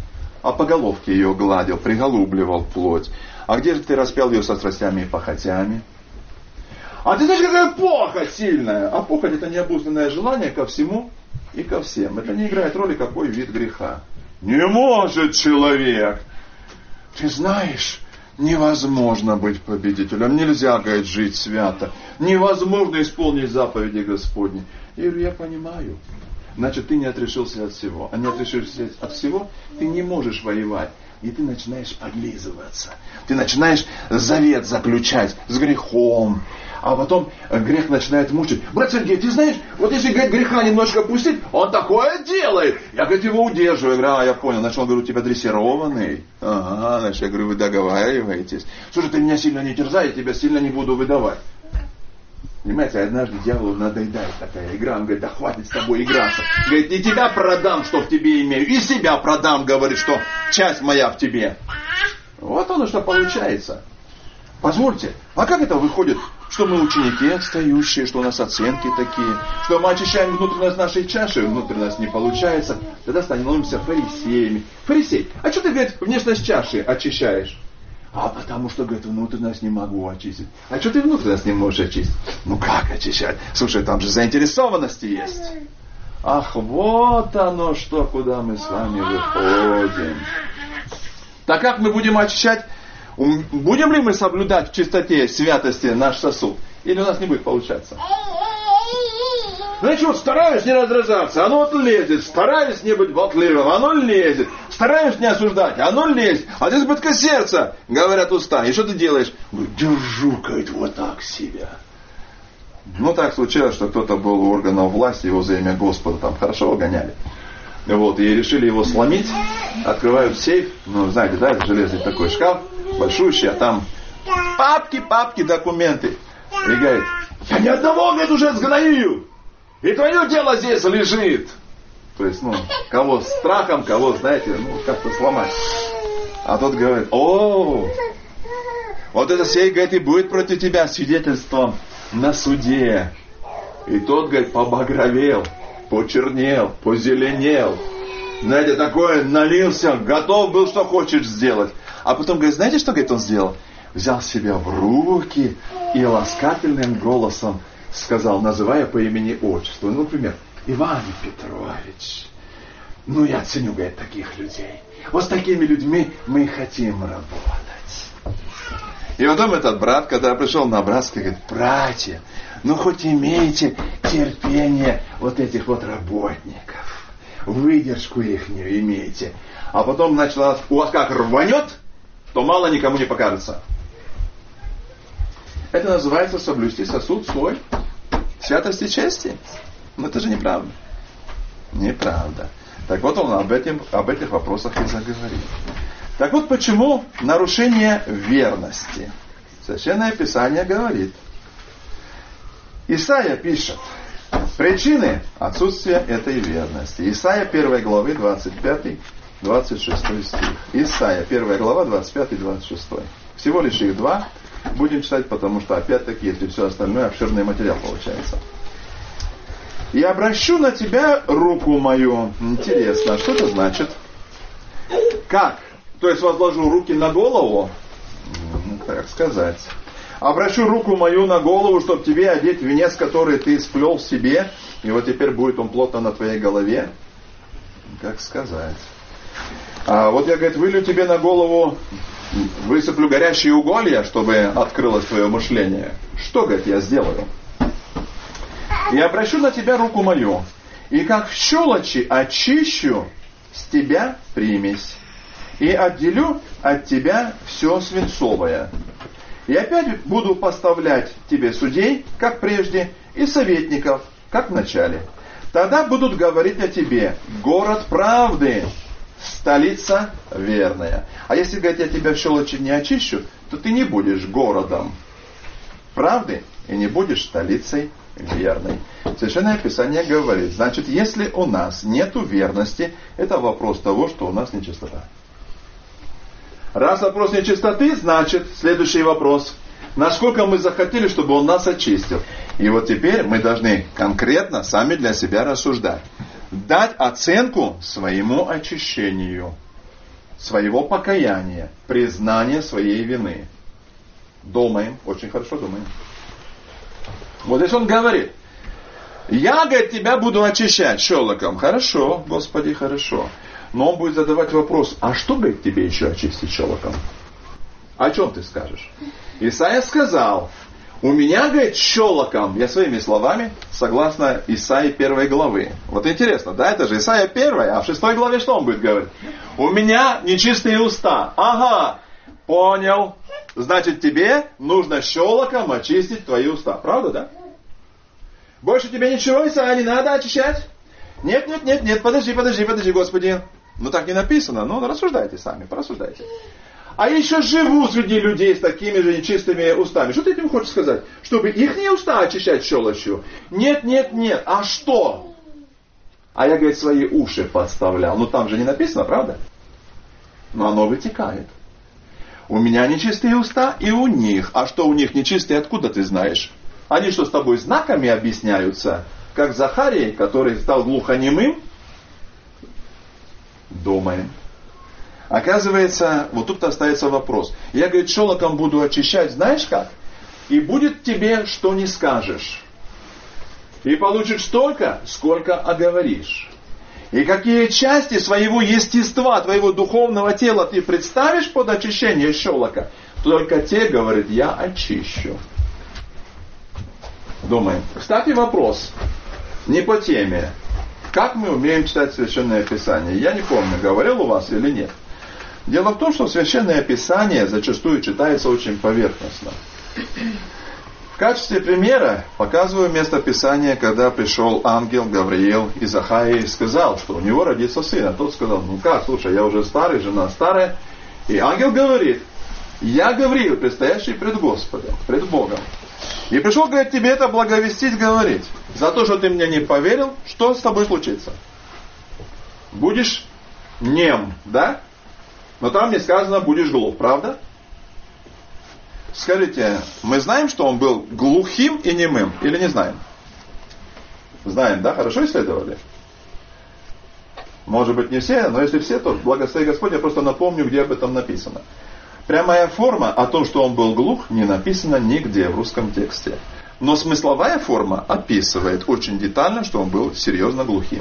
а по головке ее гладил, приголубливал плоть. А где же ты распял ее со страстями и похотями? А ты знаешь, какая похоть сильная? А похоть — это необузданное желание ко всему и ко всем. Это не играет роли, какой вид греха. Не может человек. Ты знаешь, невозможно быть победителем. Нельзя, говорит, жить свято. Невозможно исполнить заповеди Господни. Я говорю, я понимаю. Значит, ты не отрешился от всего. А не отрешившись от всего, ты не можешь воевать. И ты начинаешь подлизываться. Ты начинаешь завет заключать с грехом. А потом грех начинает мучить. Брат Сергей, ты знаешь, вот если, говорит, греха немножко пустить, он такое делает. Я, говорит, его удерживаю. Я говорю, я понял. Значит, он, говорю, у тебя дрессированный. Ага, значит, я говорю, вы договариваетесь. Слушай, ты меня сильно не терзай, я тебя сильно не буду выдавать. Понимаете, однажды дьяволу надоедает такая игра. Он говорит, да хватит с тобой играться. Говорит, и тебя продам, что в тебе имею. И себя продам, говорит, что часть моя в тебе. Вот оно что получается. Позвольте, а как это выходит, что мы ученики отстающие, что у нас оценки такие, что мы очищаем внутренность нашей чаши, внутренность не получается, тогда становимся фарисеями. Фарисей, а что ты, говорит, внешность чаши очищаешь? А потому что, говорит, внутренность не могу очистить. А что ты внутренность не можешь очистить? Ну как очищать? Слушай, там же заинтересованности есть. Ах, вот оно что, куда мы с вами выходим. Так как мы будем очищать? Будем ли мы соблюдать в чистоте, святости наш сосуд? Или у нас не будет получаться? Значит, вот стараюсь не раздражаться, оно вот лезет. Стараюсь не быть болтливым, оно лезет. Стараюсь не осуждать, оно лезет. А здесь избытка сердца, говорят уста. И что ты делаешь? Держу, говорит, вот так себя. Ну, так случилось, что кто-то был у органов власти, его за имя Господа там хорошо гоняли. Вот, и решили его сломить. Открывают сейф. Ну, знаете, да, это железный такой шкаф, большущий, а там папки, документы. И говорит, я ни одного, говорит, уже сгною. И твое дело здесь лежит. То есть, кого страхом, кого, знаете, как-то сломать. А тот говорит, вот это сей, говорит, и будет против тебя свидетельством на суде. И тот, говорит, побагровел, почернел, позеленел. Знаете, такое налился, готов был, что хочешь сделать. А потом, говорит, знаете, что, говорит, он сделал? Взял себя в руки и ласкательным голосом сказал, называя по имени-отчеству. Например, Иван Петрович. Я ценю, говорит, таких людей. Вот с такими людьми мы хотим работать. И потом этот брат, когда пришел на братство, говорит, братья, хоть имейте терпение вот этих вот работников. Выдержку ихнюю имейте. А потом начала, у вас как рванет, то мало никому не покажется. Это называется соблюсти сосуд свой. Святости чести. Это же неправда. Неправда. Так вот он об этих вопросах и заговорил. Так вот почему нарушение верности. Священное Писание говорит. Исайя пишет. Причины отсутствия этой верности. Исайя 1 главы 25-26 стих. Исайя 1 глава 25-26. Всего лишь их два. Будем читать, потому что опять-таки, если все остальное, обширный материал получается. «И обращу на тебя руку мою». Интересно, что это значит? Как? То есть возложу руки на голову? Так сказать. «Обращу руку мою на голову, чтобы тебе одеть венец, который ты сплел в себе, и вот теперь будет он плотно на твоей голове». Как сказать? А вот я, говорит, вылью тебе на голову, высыплю горящие уголья, чтобы открылось твое мышление. Что, говорит, я сделаю? «И обращу на тебя руку мою, и как в щелочи очищу с тебя примесь, и отделю от тебя все свинцовое. И опять буду поставлять тебе судей, как прежде, и советников, как в начале. Тогда будут говорить о тебе: город правды, столица верная». А если, говорит, я тебя в щелочи не очищу, то ты не будешь городом правды и не будешь столицей верной. Священное Писание говорит, значит, если у нас нету верности, это вопрос того, что у нас нечистота. Раз вопрос нечистоты, значит, следующий вопрос. Насколько мы захотели, чтобы он нас очистил? И вот теперь мы должны конкретно сами для себя рассуждать. Дать оценку своему очищению. своего покаяния, признания своей вины. Думаем, очень хорошо думаем. Вот здесь он говорит, я, говорит, тебя буду очищать щелоком. Хорошо, Господи, хорошо. Но он будет задавать вопрос, а что, говорит, тебе еще очистить щелоком? О чем ты скажешь? Исайя сказал, у меня, говорит, щелоком, я своими словами, согласно Исаии 1 главы. Вот интересно, да, это же Исаия 1, а в 6 главе что он будет говорить? У меня нечистые уста. Ага, понял. Значит, тебе нужно щелоком очистить твои уста. Правда, да? Больше тебе ничего, Исаия, не надо очищать? Нет, подожди, Господи. Ну так не написано, ну рассуждайте сами, порассуждайте. А я еще живу среди людей с такими же нечистыми устами. Что ты этим хочешь сказать? Чтобы их уста очищать щелочью? Нет. А что? А я, говорит, свои уши подставлял. Ну там же не написано, правда? Но оно вытекает. У меня нечистые уста и у них. А что у них нечистые, откуда ты знаешь? Они что, с тобой знаками объясняются? Как Захарий, который стал глухонемым? Думаем. Оказывается, вот тут остается вопрос. Я, говорит, щелоком буду очищать, знаешь как? И будет тебе, что не скажешь. И получишь столько, сколько оговоришь. И какие части своего естества, твоего духовного тела ты представишь под очищение щелока, только те, говорит, я очищу. Думаем. Кстати, вопрос. Не по теме. Как мы умеем читать Священное Писание? Я не помню, говорил у вас или нет. Дело в том, что Священное Писание зачастую читается очень поверхностно. В качестве примера показываю место Писания, когда пришел ангел Гавриил и Захарии сказал, что у него родится сын. А тот сказал, ну как, слушай, я уже старый, жена старая. И ангел говорит, я Гавриил, предстоящий пред Господом, пред Богом. И пришел, говорит, тебе это благовестить, говорить. За то, что ты мне не поверил, что с тобой случится? Будешь нем, да? Но там не сказано, будешь глух, правда? Скажите, мы знаем, что он был глухим и немым, или не знаем? Знаем, да? Хорошо исследовали? Может быть, не все, но если все, то благослови Господь, я просто напомню, где об этом написано. Прямая форма о том, что он был глух, не написана нигде в русском тексте. Но смысловая форма описывает очень детально, что он был серьезно глухим.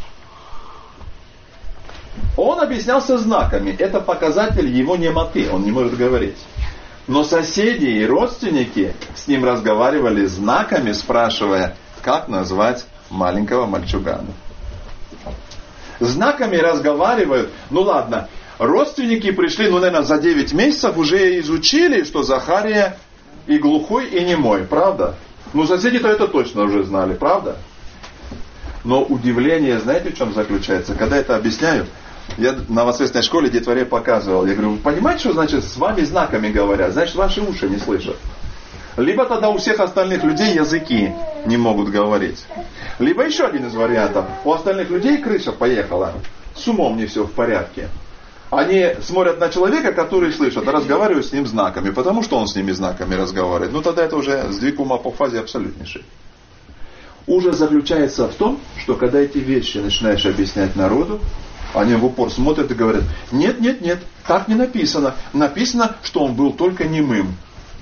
Он объяснялся знаками. Это показатель его немоты. Он не может говорить. Но соседи и родственники с ним разговаривали знаками, спрашивая, как назвать маленького мальчугана. Знаками разговаривают. Ну ладно, родственники пришли, наверное, за 9 месяцев уже изучили, что Захария и глухой, и немой. Правда? Ну, соседи-то это точно уже знали. Правда? Но удивление, знаете, в чем заключается? Когда это объясняют, я на воскресной школе детворе показывал. Я говорю, вы понимаете, что значит с вами знаками говорят? Значит, ваши уши не слышат. Либо тогда у всех остальных людей языки не могут говорить. Либо еще один из вариантов. У остальных людей крыша поехала. С умом не все в порядке. Они смотрят на человека, который слышит, а разговаривают с ним знаками. Потому что он с ними знаками разговаривает. Ну тогда это уже сдвиг ума по фазе абсолютнейший. Ужас заключается в том, что когда эти вещи начинаешь объяснять народу, они в упор смотрят и говорят, нет, так не написано. Написано, что он был только немым.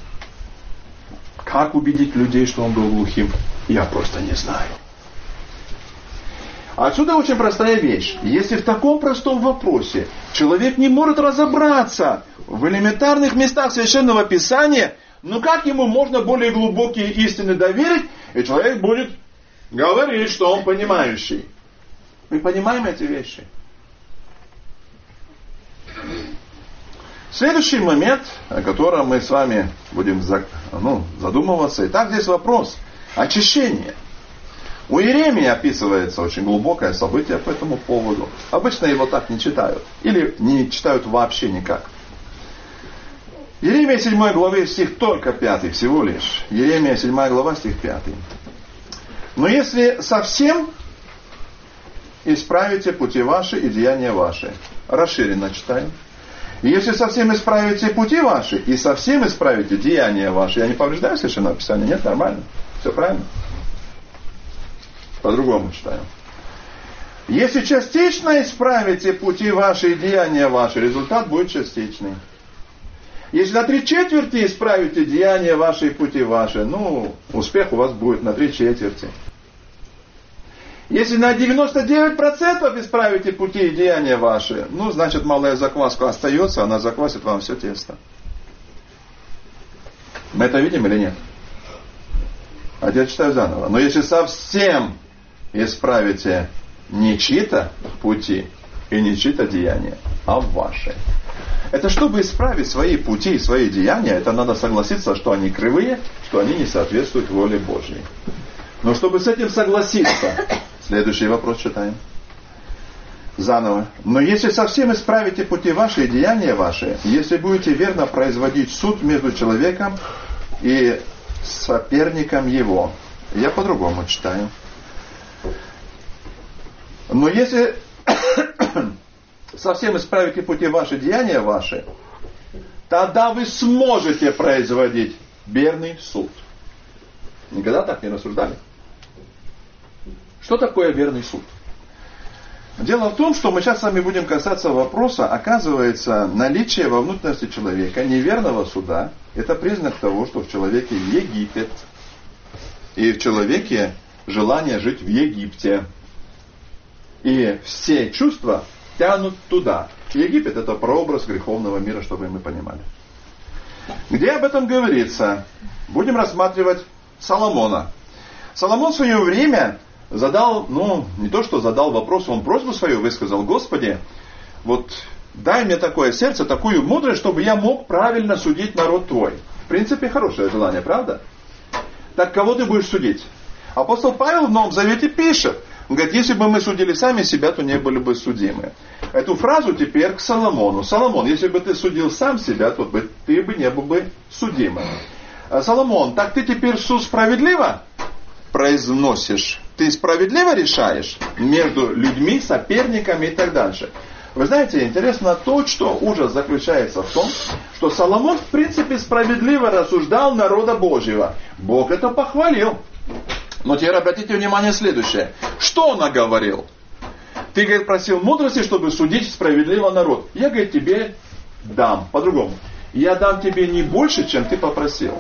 Как убедить людей, что он был глухим, я просто не знаю. Отсюда очень простая вещь. Если в таком простом вопросе человек не может разобраться в элементарных местах Священного Писания, ну как ему можно более глубокие истины доверить, и человек будет говорить, что он понимающий. Мы понимаем эти вещи. Следующий момент, о котором мы с вами будем задумываться. Итак, здесь вопрос очищения. У Иеремии описывается очень глубокое событие по этому поводу. Обычно его так не читают. Или не читают вообще никак. Иеремия 7 главы, стих только 5 всего лишь. Иеремия 7 глава, стих 5. Но если совсем исправите пути ваши и деяния ваши. Расширенно читаем. Если совсем исправите пути ваши и совсем исправите деяния ваши. Я не повреждаю Священное Писание? Нет, нормально. Все правильно. По-другому читаем. Если частично исправите пути ваши и деяния ваши, результат будет частичный. Если на 3/4 исправите деяния ваши и пути ваши, успех у вас будет на 3/4. Если на 99% исправите пути и деяния ваши, значит малая закваска остается, она заквасит вам все тесто. Мы это видим или нет? А я читаю заново. Но если совсем исправите не чьи-то пути и не чьи-то деяния, а ваши. Это чтобы исправить свои пути и свои деяния, это надо согласиться, что они кривые, что они не соответствуют воле Божьей. Но чтобы с этим согласиться, следующий вопрос читаем. Заново. Но если совсем исправите пути ваши и деяния ваши, если будете верно производить суд между человеком и соперником его. Я по-другому читаю. Но если совсем исправите пути ваши, деяния ваши, тогда вы сможете производить верный суд. Никогда так не рассуждали? Что такое верный суд? Дело в том, что мы сейчас с вами будем касаться вопроса, оказывается, наличие во внутренности человека неверного суда, это признак того, что в человеке Египет. И в человеке желание жить в Египте. И все чувства тянут туда. Египет это прообраз греховного мира, чтобы мы понимали. Где об этом говорится? Будем рассматривать Соломона. Соломон в свое время задал, не то что задал вопрос, он просьбу свою высказал: Господи, дай мне такое сердце, такую мудрость, чтобы я мог правильно судить народ Твой. В принципе, хорошее желание, правда? Так кого ты будешь судить? Апостол Павел в Новом Завете пишет, он говорит, если бы мы судили сами себя, то не были бы судимы. Эту фразу теперь к Соломону. Соломон, если бы ты судил сам себя, то ты бы не был бы судимым. Соломон, так ты теперь суд справедливо произносишь? Ты справедливо решаешь между людьми, соперниками и так дальше? Вы знаете, интересно то, что ужас заключается в том, что Соломон в принципе справедливо рассуждал народа Божьего. Бог это похвалил. Но теперь обратите внимание на следующее. Что он говорил? Ты, говорит, просил мудрости, чтобы судить справедливо народ. Я, говорит, тебе дам. По-другому. Я дам тебе не больше, чем ты попросил.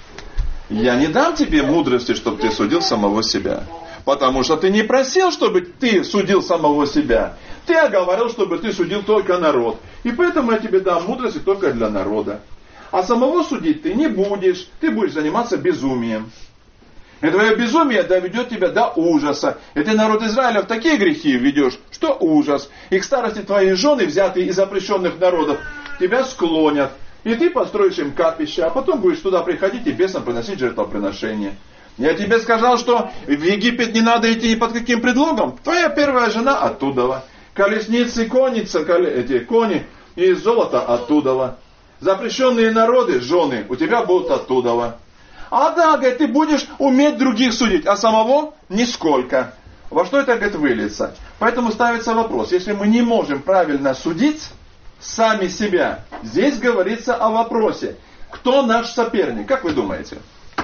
Я не дам тебе мудрости, чтобы ты судил самого себя. Потому что ты не просил, чтобы ты судил самого себя. Ты говорил, чтобы ты судил только народ. И поэтому я тебе дам мудрости только для народа. А самого судить ты не будешь. Ты будешь заниматься безумием. И твое безумие доведет тебя до ужаса. И ты народ Израиля в такие грехи введешь, что ужас. И к старости твои жены, взятые из запрещенных народов, тебя склонят. И ты построишь им капище, а потом будешь туда приходить и бесам приносить жертвоприношения. Я тебе сказал, что в Египет не надо идти ни под каким предлогом. Твоя первая жена оттуда. Колесницы, кони из золота оттуда. Запрещенные народы, жены, у тебя будут оттуда. А да, говорит, ты будешь уметь других судить, а самого нисколько. Во что это, говорит, выльется? Поэтому ставится вопрос, если мы не можем правильно судить сами себя, здесь говорится о вопросе, кто наш соперник? Как вы думаете?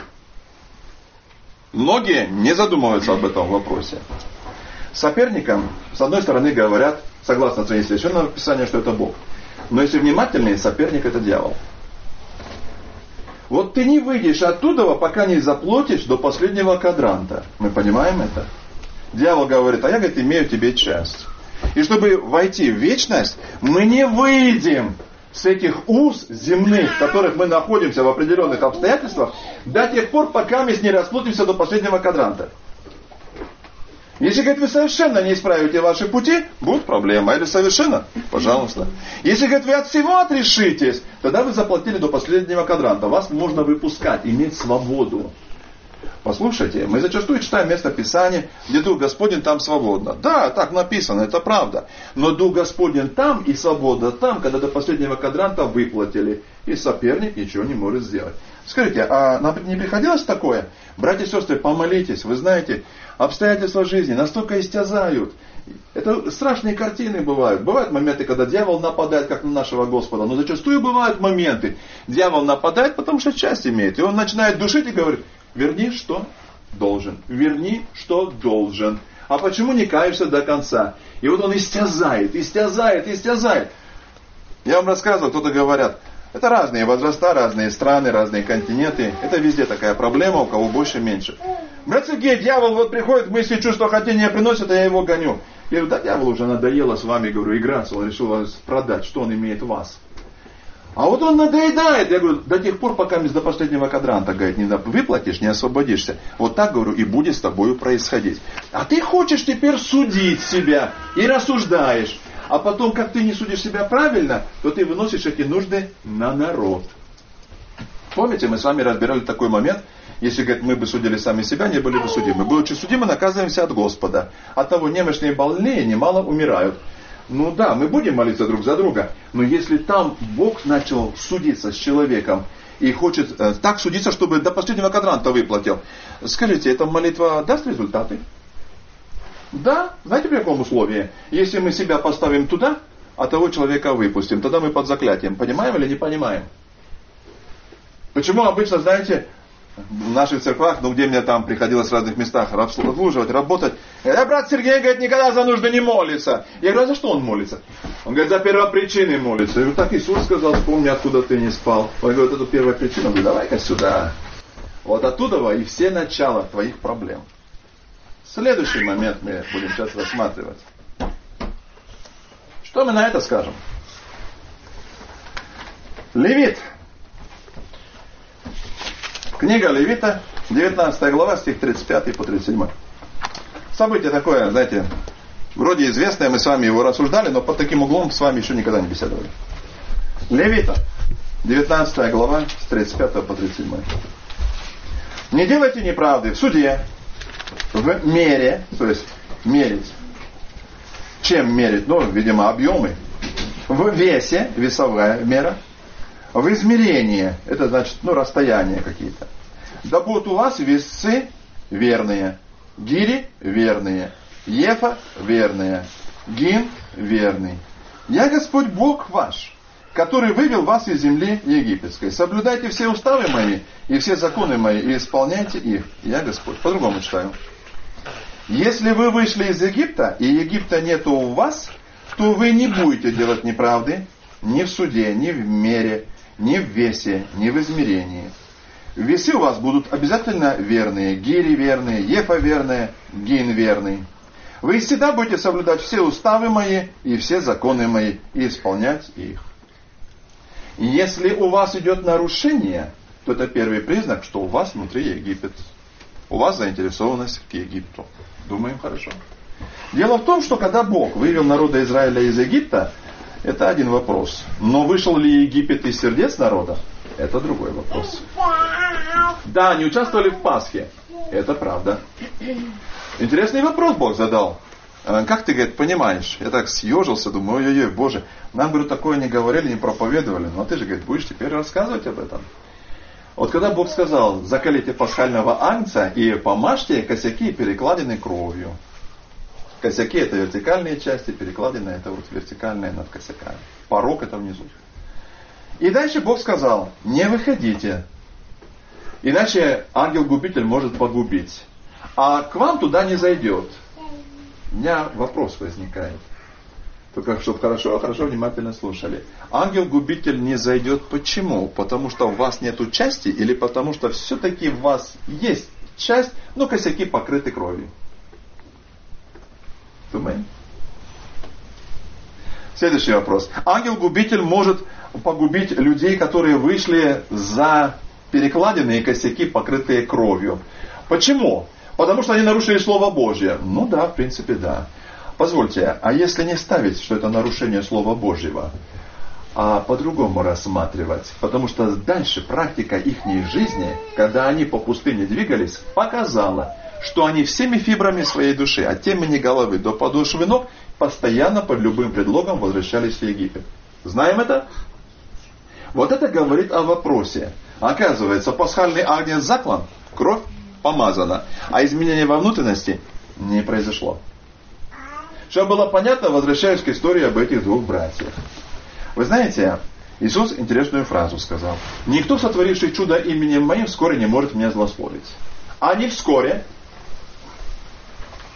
Многие не задумываются об этом вопросе. Соперникам, с одной стороны, говорят, согласно священному писанию, что это Бог. Но если внимательнее, соперник это дьявол. Вот ты не выйдешь оттуда, пока не заплатишь до последнего квадранта. Мы понимаем это? Дьявол говорит, а я, говорит, имею тебе часть. И чтобы войти в вечность, мы не выйдем с этих уз земных, в которых мы находимся в определенных обстоятельствах, до тех пор, пока мы не расплатимся до последнего квадранта. Если, говорит, вы совершенно не исправите ваши пути, будет проблема. Или совершенно, пожалуйста. Если, говорит, вы от всего отрешитесь, тогда вы заплатили до последнего квадранта. Вас можно выпускать, иметь свободу. Послушайте, мы зачастую читаем место Писания, где Дух Господень, там свободно. Да, так написано, это правда. Но Дух Господень там и свобода там, когда до последнего квадранта выплатили. И соперник ничего не может сделать. Скажите, а нам не приходилось такое? Братья и сестры, помолитесь. Вы знаете, обстоятельства жизни настолько истязают. Это страшные картины бывают. Бывают моменты, когда дьявол нападает, как на нашего Господа. Но зачастую бывают моменты. Дьявол нападает, потому что часть имеет. И он начинает душить и говорит, верни, что должен. Верни, что должен. А почему не каешься до конца? И вот он истязает. Я вам рассказывал, кто-то говорят, это разные возраста, разные страны, разные континенты. Это везде такая проблема, у кого больше, меньше. Брат Сергей, дьявол вот приходит, мысли, чувства, хотения приносит, а я его гоню. Я говорю, да дьявол уже надоело с вами, говорю, играться, он решил вас продать, что он имеет в вас. А вот он надоедает. Я говорю, до тех пор, пока до последнего квадранта, говорит, не выплатишь, не освободишься. Вот так, говорю, и будет с тобою происходить. А ты хочешь теперь судить себя и рассуждаешь. А потом, как ты не судишь себя правильно, то ты выносишь эти нужды на народ. Помните, мы с вами разбирали такой момент, если, говорит, мы бы судили сами себя, не были бы судимы. Будучи судимы, наказываемся от Господа. От того немощные и больные немало умирают. Ну да, мы будем молиться друг за друга, но если там Бог начал судиться с человеком и хочет так судиться, чтобы до последнего квадранта выплатил, скажите, эта молитва даст результаты? Да, знаете при каком условии? Если мы себя поставим туда, а того человека выпустим, тогда мы под заклятием. Понимаем или не понимаем? Почему обычно, знаете, в наших церквах, ну где мне там приходилось в разных местах обслуживать, работать, брат Сергей, говорит, никогда за нужды не молится. Я говорю, а за что он молится? Он говорит, за первопричины молится. Я говорю, так Иисус сказал, вспомни, откуда ты не спал. Он говорит, это первая причина. Он говорит, давай-ка сюда. Вот оттуда и все начала твоих проблем. Следующий момент мы будем сейчас рассматривать. Что мы на это скажем? Левит. Книга Левита, 19 глава, стих 35 по 37. Событие такое, знаете, вроде известное, мы с вами его рассуждали, но под таким углом с вами еще никогда не беседовали. Левита, 19 глава, с 35 по 37. Не делайте неправды в суде, в мере, то есть мерить. Чем мерить? Ну, видимо, объемы. В весе, весовая мера. В измерении, это значит, расстояния какие-то. Да будут у вас весы верные, гири верные, ефа верные, гин верный. Я Господь Бог ваш, который вывел вас из земли египетской. Соблюдайте все уставы мои и все законы мои и исполняйте их. Я Господь. По-другому читаю. Если вы вышли из Египта, и Египта нету у вас, то вы не будете делать неправды ни в суде, ни в мере, ни в весе, ни в измерении. Весы у вас будут обязательно верные, гири верные, ефа верные, гин верный. Вы всегда будете соблюдать все уставы мои и все законы мои и исполнять их. И если у вас идет нарушение, то это первый признак, что у вас внутри Египет. У вас заинтересованность к Египту. Думаем хорошо. Дело в том, что когда Бог вывел народа Израиля из Египта, это один вопрос. Но вышел ли Египет из сердец народа? Это другой вопрос. Да, не участвовали в Пасхе. Это правда. Интересный вопрос Бог задал. Как ты, говорит, понимаешь? Я так съежился, думаю, ой-ой-ой, Боже, нам, говорю, такое не говорили, не проповедовали. Но ты же, говорит, будешь теперь рассказывать об этом. Вот когда Бог сказал, закалите пасхального агнца и помажьте косяки, перекладины кровью. Косяки это вертикальные части, перекладины это вот вертикальные над косяками. Порог это внизу. И дальше Бог сказал, не выходите, иначе ангел-губитель может погубить. А к вам туда не зайдет. У меня вопрос возникает. Только чтобы хорошо внимательно слушали. Ангел-губитель не зайдет почему? Потому что у вас нету части или потому что все-таки у вас есть часть, но косяки покрыты кровью? Думаем? Следующий вопрос. Ангел-губитель может погубить людей, которые вышли за перекладины и косяки, покрытые кровью. Почему? Потому что они нарушили Слово Божье. Ну да, в принципе да. Позвольте, а если не ставить, что это нарушение Слова Божьего, а по-другому рассматривать? Потому что дальше практика их жизни, когда они по пустыне двигались, показала, что они всеми фибрами своей души, от темени головы до подошвы ног, постоянно под любым предлогом возвращались в Египет. Знаем это? Вот это говорит о вопросе. Оказывается, пасхальный агнец заклан, кровь помазана, а изменения во внутренности не произошло. Чтобы было понятно, возвращаюсь к истории об этих двух братьях. Вы знаете, Иисус интересную фразу сказал. Никто, сотворивший чудо именем моим, вскоре не может меня злословить. Они вскоре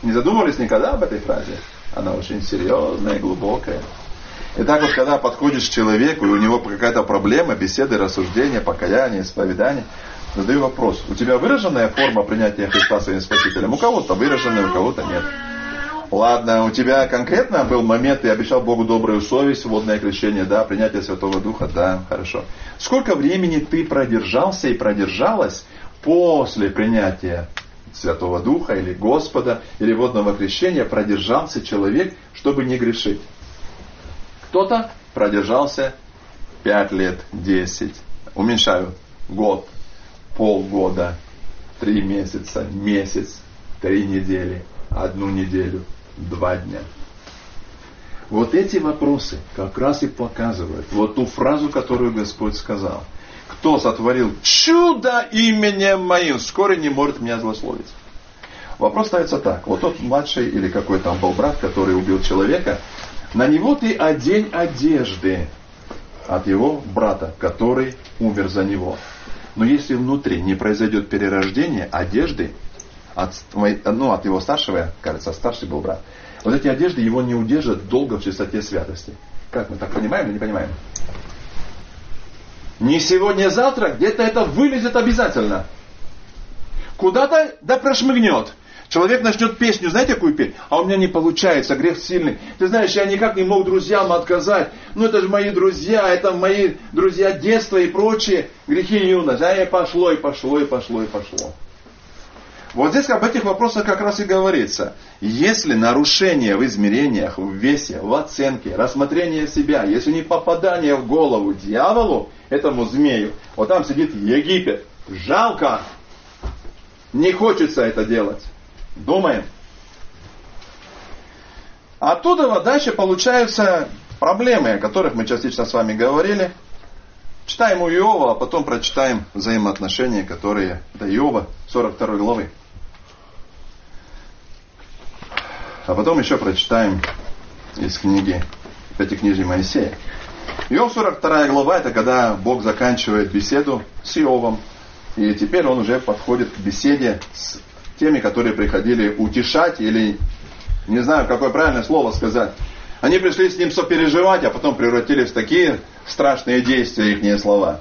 Не задумывались никогда об этой фразе? Она очень серьезная, глубокая. Итак, вот когда подходишь к человеку, и у него какая-то проблема, беседы, рассуждения, покаяние, исповедание, задаю вопрос. У тебя выраженная форма принятия Христа своим Спасителем? У кого-то выраженная, у кого-то нет. Ладно, у тебя конкретно был момент, ты обещал Богу добрую совесть, водное крещение, да, принятие Святого Духа, да, хорошо. Сколько времени ты продержался и продержалась после принятия Святого Духа или Господа, или водного крещения, продержался человек, чтобы не грешить? Кто-то продержался 5 лет, 10, уменьшаю, год, полгода, 3 месяца, месяц, 3 недели, 1 неделю, 2 дня. Вот эти вопросы как раз и показывают вот ту фразу, которую Господь сказал. Кто сотворил чудо именем моим, вскоре не может меня злословить. Вопрос ставится так. Вот тот младший или какой там был брат, который убил человека, на него ты одень одежды от его брата, который умер за него. Но если внутри не произойдет перерождение одежды, от его старшего, кажется, старший был брат, вот эти одежды его не удержат долго в чистоте святости. Как мы так понимаем или не понимаем? Не сегодня, завтра, где-то это вылезет обязательно. Куда-то да прошмыгнет. Человек начнет песню, знаете, какую петь? А у меня не получается, грех сильный. Ты знаешь, я никак не мог друзьям отказать. Ну это же мои друзья, это мои друзья детства и прочие грехи юности. А и пошло, и пошло, и пошло, и пошло. Вот здесь об этих вопросах как раз и говорится. Если нарушение в измерениях, в весе, в оценке, рассмотрение себя, если не попадание в голову дьяволу, этому змею, вот там сидит Египет, жалко, не хочется это делать. Думаем. Оттуда дальше получаются проблемы, о которых мы частично с вами говорили. Читаем у Иова, а потом прочитаем взаимоотношения, которые до Иова 42 главы. А потом еще прочитаем из книги Пятикнижия Моисея. Иов 42 глава, это когда Бог заканчивает беседу с Иовом. И теперь он уже подходит к беседе с теми, которые приходили утешать или, не знаю, какое правильное слово сказать. Они пришли с ним сопереживать, а потом превратились в такие страшные действия, ихние слова.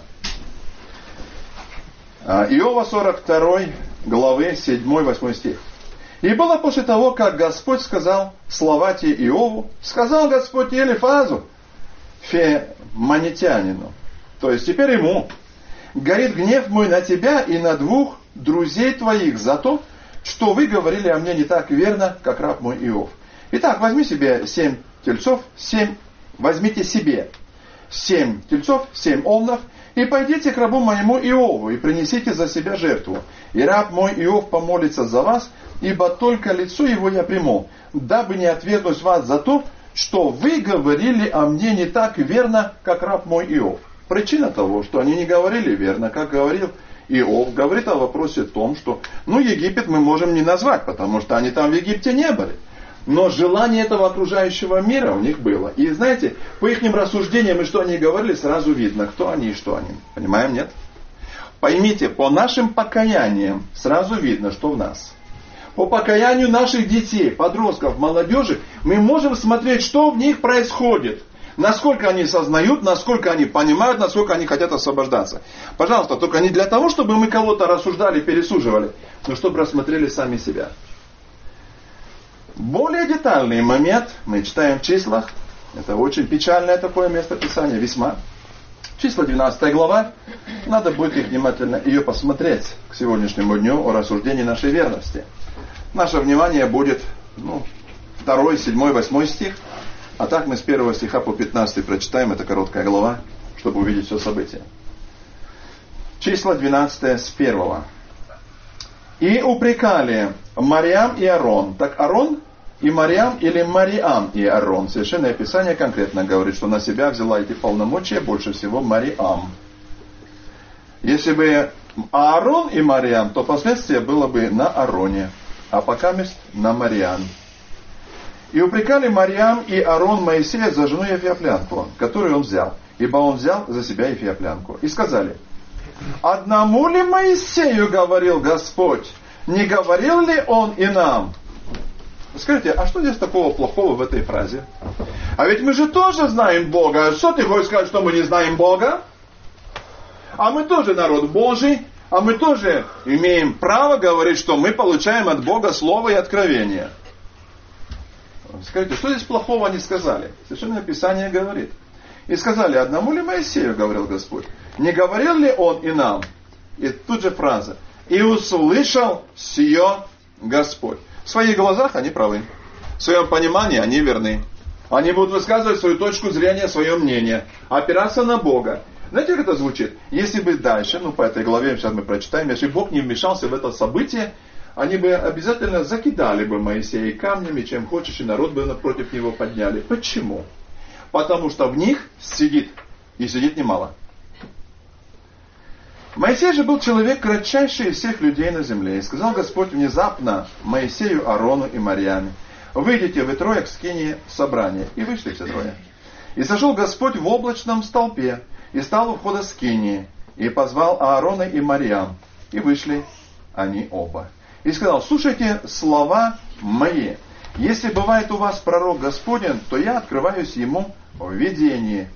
Иова 42 главы 7-8 стих. «И было после того, как Господь сказал слова те Иову, сказал Господь Елифазу, феманитянину». То есть теперь ему: «Горит гнев мой на тебя и на 2 друзей твоих за то, что вы говорили о мне не так верно, как раб мой Иов. Итак, возьми себе 7 тельцов, возьмите себе 7 тельцов, 7 овнов, и пойдите к рабу моему Иову, и принесите за себя жертву. И раб мой Иов помолится за вас, ибо только лицо его я приму, дабы не отвергнуть вас за то, что вы говорили о мне не так верно, как раб мой Иов». Причина того, что они не говорили верно, как говорил Иов, говорит о вопросе том, что Египет мы можем не назвать, потому что они там в Египте не были. Но желание этого окружающего мира у них было. И знаете, по их рассуждениям и что они говорили, сразу видно, кто они и что они. Понимаем, нет? Поймите, по нашим покаяниям сразу видно, что в нас. По покаянию наших детей, подростков, молодежи, мы можем смотреть, что в них происходит. Насколько они сознают, насколько они понимают, насколько они хотят освобождаться. Пожалуйста, только не для того, чтобы мы кого-то рассуждали, пересуживали, но чтобы рассмотрели сами себя. Более детальный момент мы читаем в числах. Это очень печальное такое место Писания, весьма. Числа 12 глава. Надо будет их внимательно ее посмотреть к сегодняшнему дню о рассуждении нашей верности. Наше внимание будет 2, 7, 8 стих. А так мы с 1 стиха по 15 прочитаем, это короткая глава, чтобы увидеть все события. Числа 12 с 1. «И упрекали Марьям и Аарон». Так Аарон и Марьям или Мариам и Аарон? Священное Писание конкретно говорит, что на себя взяла эти полномочия больше всего Мариам. Если бы Аарон и Марьям, то последствие было бы на Аароне, а пока мест на Марьям. «И упрекали Марьям и Аарон Моисея за жену Ефиоплянку, которую он взял, ибо он взял за себя Ефиоплянку. И сказали: одному ли Моисею говорил Господь? Не говорил ли он и нам?» Скажите, а что здесь такого плохого в этой фразе? А ведь мы же тоже знаем Бога. Что ты хочешь сказать, что мы не знаем Бога? А мы тоже народ Божий. А мы тоже имеем право говорить, что мы получаем от Бога слово и откровение. Скажите, что здесь плохого они сказали? Священное Писание говорит. И сказали, одному ли Моисею, говорил Господь? Не говорил ли он и нам? И тут же фраза. И услышал сие Господь. В своих глазах они правы. В своем понимании они верны. Они будут высказывать свою точку зрения, свое мнение. Опираться на Бога. Знаете, как это звучит? Если бы дальше, по этой главе сейчас мы прочитаем, если Бог не вмешался в это событие, они бы обязательно закидали бы Моисея камнями, чем хочешь, и народ бы напротив него подняли. Почему? Потому что в них сидит, и сидит немало. Моисей же был человек кратчайший из всех людей на земле. И сказал Господь внезапно Моисею, Аарону и Марьяме: выйдите вы трое к скинии собрания. И вышли все трое. И сошел Господь в облачном столпе, и стал у входа скинии, и позвал Аарона и Марьям. И вышли они оба. И сказал: слушайте слова мои. Если бывает у вас пророк Господень, то я открываюсь ему в видении.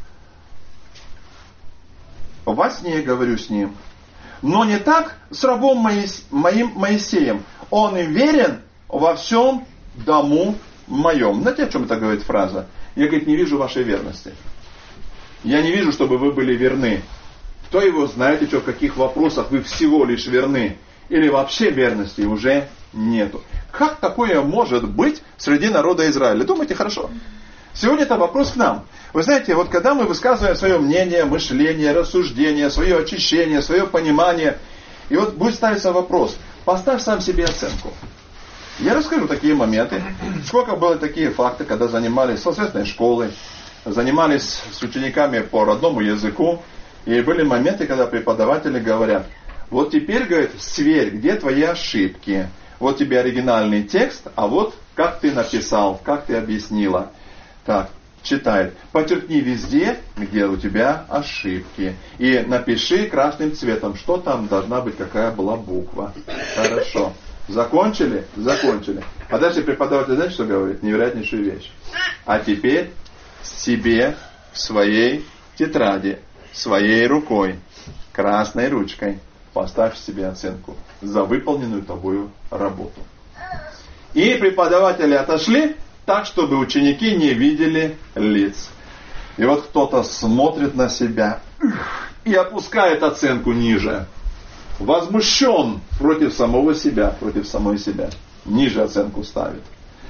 Во сне говорю с ним. Но не так с рабом моим Моисеем. Он и верен во всем дому моем. Знаете, о чем это говорит фраза? Я, говорит, не вижу вашей верности. Я не вижу, чтобы вы были верны. Кто его знает, в каких вопросах вы всего лишь верны. Или вообще верности уже нету. Как такое может быть среди народа Израиля? Думайте хорошо. Сегодня это вопрос к нам. Вы знаете, вот когда мы высказываем свое мнение, мышление, рассуждение, свое очищение, свое понимание, и вот будет ставиться вопрос: поставь сам себе оценку. Я расскажу такие моменты. Сколько было такие факты, когда занимались воскресной школой, занимались с учениками по родному языку, и были моменты, когда преподаватели говорят: вот теперь, говорит, сверь, где твои ошибки. Вот тебе оригинальный текст, а вот как ты написал, как ты объяснила. Так, читает. Подчеркни везде, где у тебя ошибки. И напиши красным цветом, что там должна быть, какая была буква. Хорошо. Закончили? Закончили. А дальше преподаватель, знаете, что говорит? Невероятнейшую вещь. А теперь себе в своей тетради, своей рукой, красной ручкой поставь себе оценку за выполненную тобою работу. И преподаватели отошли так, чтобы ученики не видели лиц. И вот кто-то смотрит на себя и опускает оценку ниже. Возмущен против самого себя, против самой себя. Ниже оценку ставит.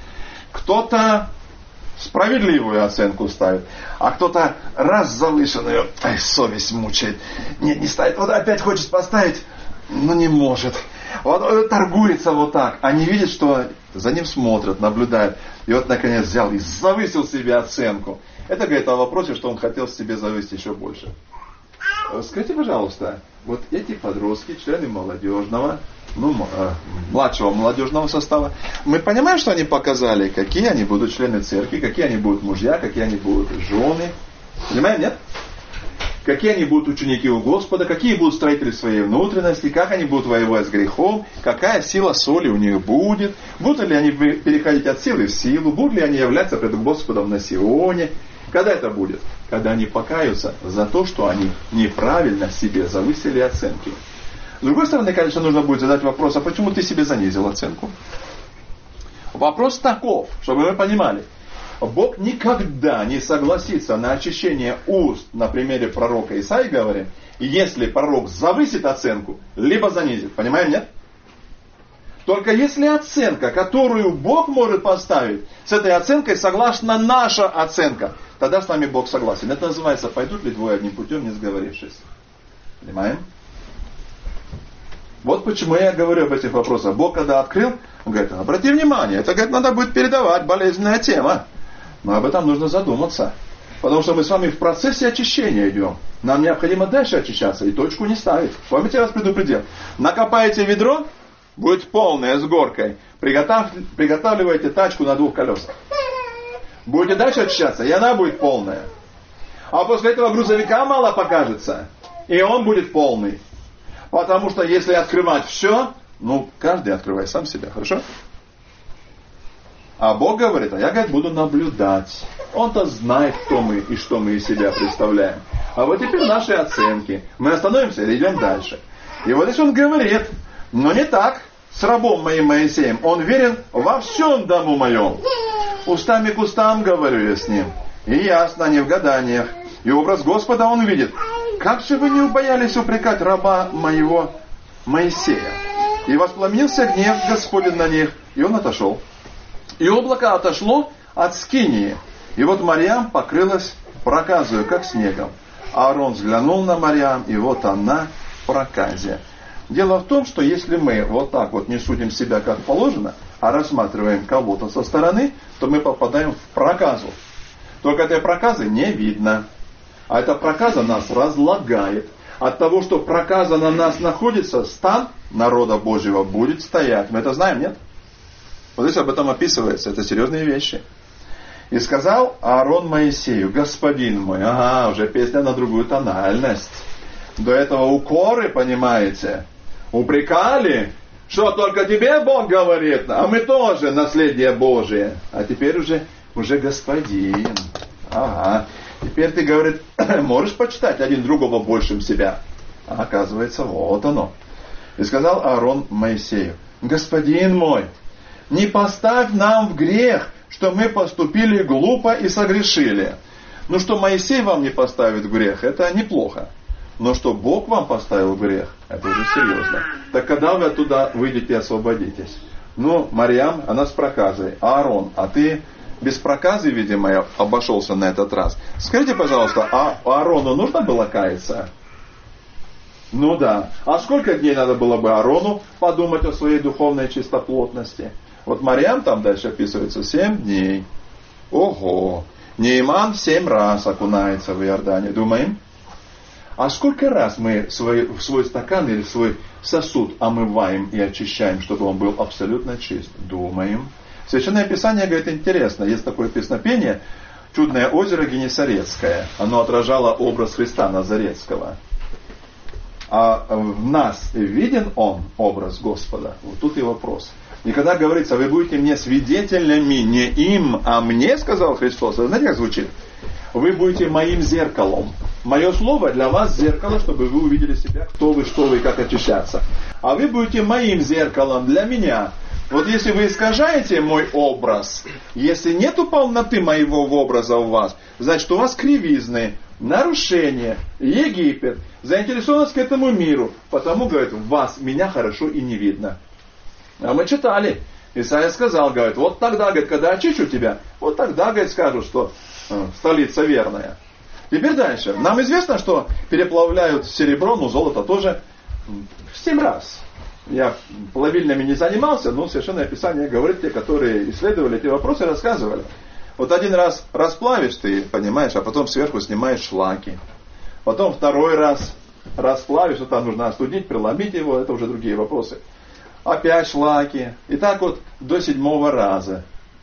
Кто-то справедливую оценку ставит, а кто-то раз завышенную, совесть мучает, не ставит. Вот опять хочет поставить, но не может. Вот торгуется вот так, а не видит, что за ним смотрят, наблюдают. И вот наконец взял и завысил себе оценку. Это говорит о вопросе, что он хотел себе завысить еще больше. Скажите, пожалуйста, вот эти подростки, члены молодежного, младшего молодежного состава, мы понимаем, что они показали, какие они будут члены церкви, какие они будут мужья, какие они будут жены. Понимаем, нет? Какие они будут ученики у Господа, какие будут строители своей внутренности, как они будут воевать с грехом, какая сила соли у них будет, будут ли они переходить от силы в силу, будут ли они являться пред Господом на Сионе. Когда это будет? Когда они покаются за то, что они неправильно себе завысили оценки. С другой стороны, конечно, нужно будет задать вопрос: а почему ты себе занизил оценку? Вопрос таков, чтобы вы понимали. Бог никогда не согласится на очищение уст, на примере пророка Исаии говорим, если пророк завысит оценку, либо занизит. Понимаем, нет? Только если оценка, которую Бог может поставить, с этой оценкой согласна наша оценка, тогда с нами Бог согласен. Это называется: пойдут ли двое одним путем, не сговорившись. Понимаем? Вот почему я говорю об этих вопросах. Бог когда открыл, он говорит: обрати внимание, это, говорит, надо будет передавать, болезненная тема. Но об этом нужно задуматься. Потому что мы с вами в процессе очищения идем. Нам необходимо дальше очищаться и точку не ставить. Помните, я вас предупредил. Накопаете ведро, будет полное с горкой. Приготавливаете тачку на 2 колесах. Будете дальше очищаться, и она будет полная. А после этого грузовика мало покажется, и он будет полный. Потому что если открывать все, каждый открывает сам себя, хорошо? А Бог говорит, а я, говорит, буду наблюдать. Он-то знает, кто мы и что мы из себя представляем. А вот теперь наши оценки. Мы остановимся и идем дальше. И вот здесь он говорит, но не так с рабом моим Моисеем. Он верен во всем дому моем. Устами к устам говорю я с ним. И ясно, не в гаданиях. И образ Господа он видит. Как же вы не убоялись упрекать раба моего Моисея? И воспламенился гнев Господень на них. И он отошел. И облако отошло от скинии. И вот Марьям покрылась проказою, как снегом. Аарон взглянул на Марьям, и вот она в проказе. Дело в том, что если мы вот так вот не судим себя как положено, а рассматриваем кого-то со стороны, то мы попадаем в проказу. Только этой проказы не видно. А эта проказа нас разлагает. От того, что проказа на нас находится, стан народа Божьего будет стоять. Мы это знаем, нет? Вот здесь об этом описывается. Это серьезные вещи. И сказал Аарон Моисею: господин мой. Ага, уже песня на другую тональность. До этого укоры, понимаете? Упрекали, что только тебе Бог говорит, а мы тоже наследие Божие. А теперь уже господин. Ага. Теперь ты, говорит, можешь почитать один другого большим себя. А оказывается, вот оно. И сказал Аарон Моисею: господин мой, не поставь нам в грех, что мы поступили глупо и согрешили. Ну, что Моисей вам не поставит в грех, это неплохо. Но что Бог вам поставил в грех, это уже серьезно. Так когда вы оттуда выйдете и освободитесь? Ну, Марьям, она с проказой. Аарон, а ты без проказы, видимо, обошелся на этот раз. Скажите, пожалуйста, а Аарону нужно было каяться? Ну да. А сколько дней надо было бы Аарону подумать о своей духовной чистоплотности? Вот Марьям там дальше описывается 7 дней. Ого! Нейман 7 раз окунается в Иордане. Думаем? А сколько раз мы в свой стакан или в свой сосуд омываем и очищаем, чтобы он был абсолютно чист? Думаем. Священное Писание говорит интересно. Есть такое песнопение «Чудное озеро Генесарецкое». Оно отражало образ Христа Назарецкого. А в нас виден он, образ Господа? Вот тут и вопрос. И когда говорится: вы будете мне свидетелями, не им, а мне, сказал Христос. Вы знаете, как звучит? Вы будете моим зеркалом. Мое слово для вас зеркало, чтобы вы увидели себя, кто вы, что вы, как очищаться. А вы будете моим зеркалом для меня. Вот если вы искажаете мой образ, если нету полноты моего образа у вас, значит, у вас кривизны, нарушения, Египет, заинтересованность к этому миру. Потому, говорит, в вас меня хорошо и не видно. А мы читали. Исайя сказал, говорит, вот тогда, говорит, когда очищу тебя, вот тогда, говорит, скажу, что столица верная. Теперь дальше. Нам известно, что переплавляют серебро, но золото тоже в 7 раз. Я плавильнями не занимался, но Священное Писание говорит, те, которые исследовали эти вопросы, рассказывали. Вот один раз расплавишь ты, понимаешь, а потом сверху снимаешь шлаки. Потом второй раз расплавишь, это нужно остудить, преломить его, это уже другие вопросы. Опять шлаки. И так вот до 7-го раза.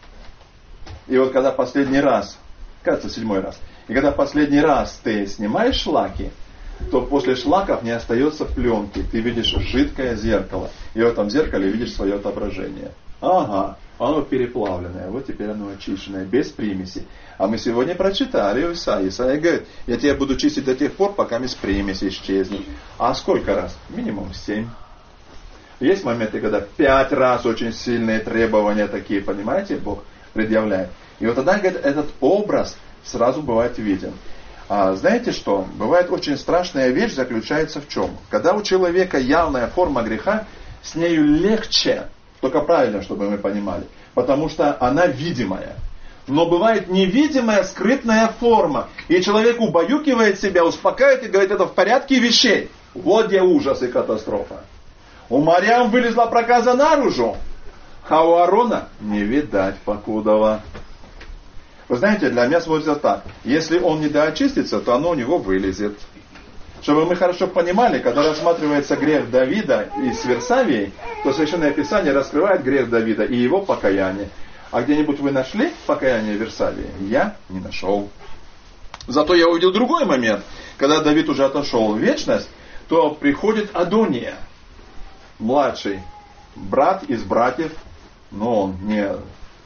И вот когда последний раз, кажется, 7-й раз, и когда последний раз ты снимаешь шлаки, то после шлаков не остается пленки. Ты видишь жидкое зеркало. И в этом зеркале видишь свое отображение. Ага, оно переплавленное. Вот теперь оно очищенное, без примеси. А мы сегодня прочитали у Исаии. Исаия говорит, я тебя буду чистить до тех пор, пока примесь исчезнет. А сколько раз? Минимум 7. Есть моменты, когда 5 раз очень сильные требования такие, понимаете, Бог предъявляет. И вот тогда, говорит, этот образ сразу бывает виден. А знаете что? Бывает очень страшная вещь, заключается в чем? Когда у человека явная форма греха, с нею легче, только правильно, чтобы мы понимали, потому что она видимая. Но бывает невидимая, скрытная форма. И человек убаюкивает себя, успокаивает и говорит, это в порядке вещей. Вот где ужас и катастрофа. У Марьям вылезла проказа наружу, а у Аарона не видать покудова. Вы знаете, для меня смотрится так. Если он не доочистится, то оно у него вылезет. Чтобы мы хорошо понимали, когда рассматривается грех Давида из Версавии, то Священное Писание раскрывает грех Давида и его покаяние. А где-нибудь вы нашли покаяние Версавии? Я не нашел. Зато я увидел другой момент. Когда Давид уже отошел в вечность, то приходит Адония, младший брат из братьев, но он не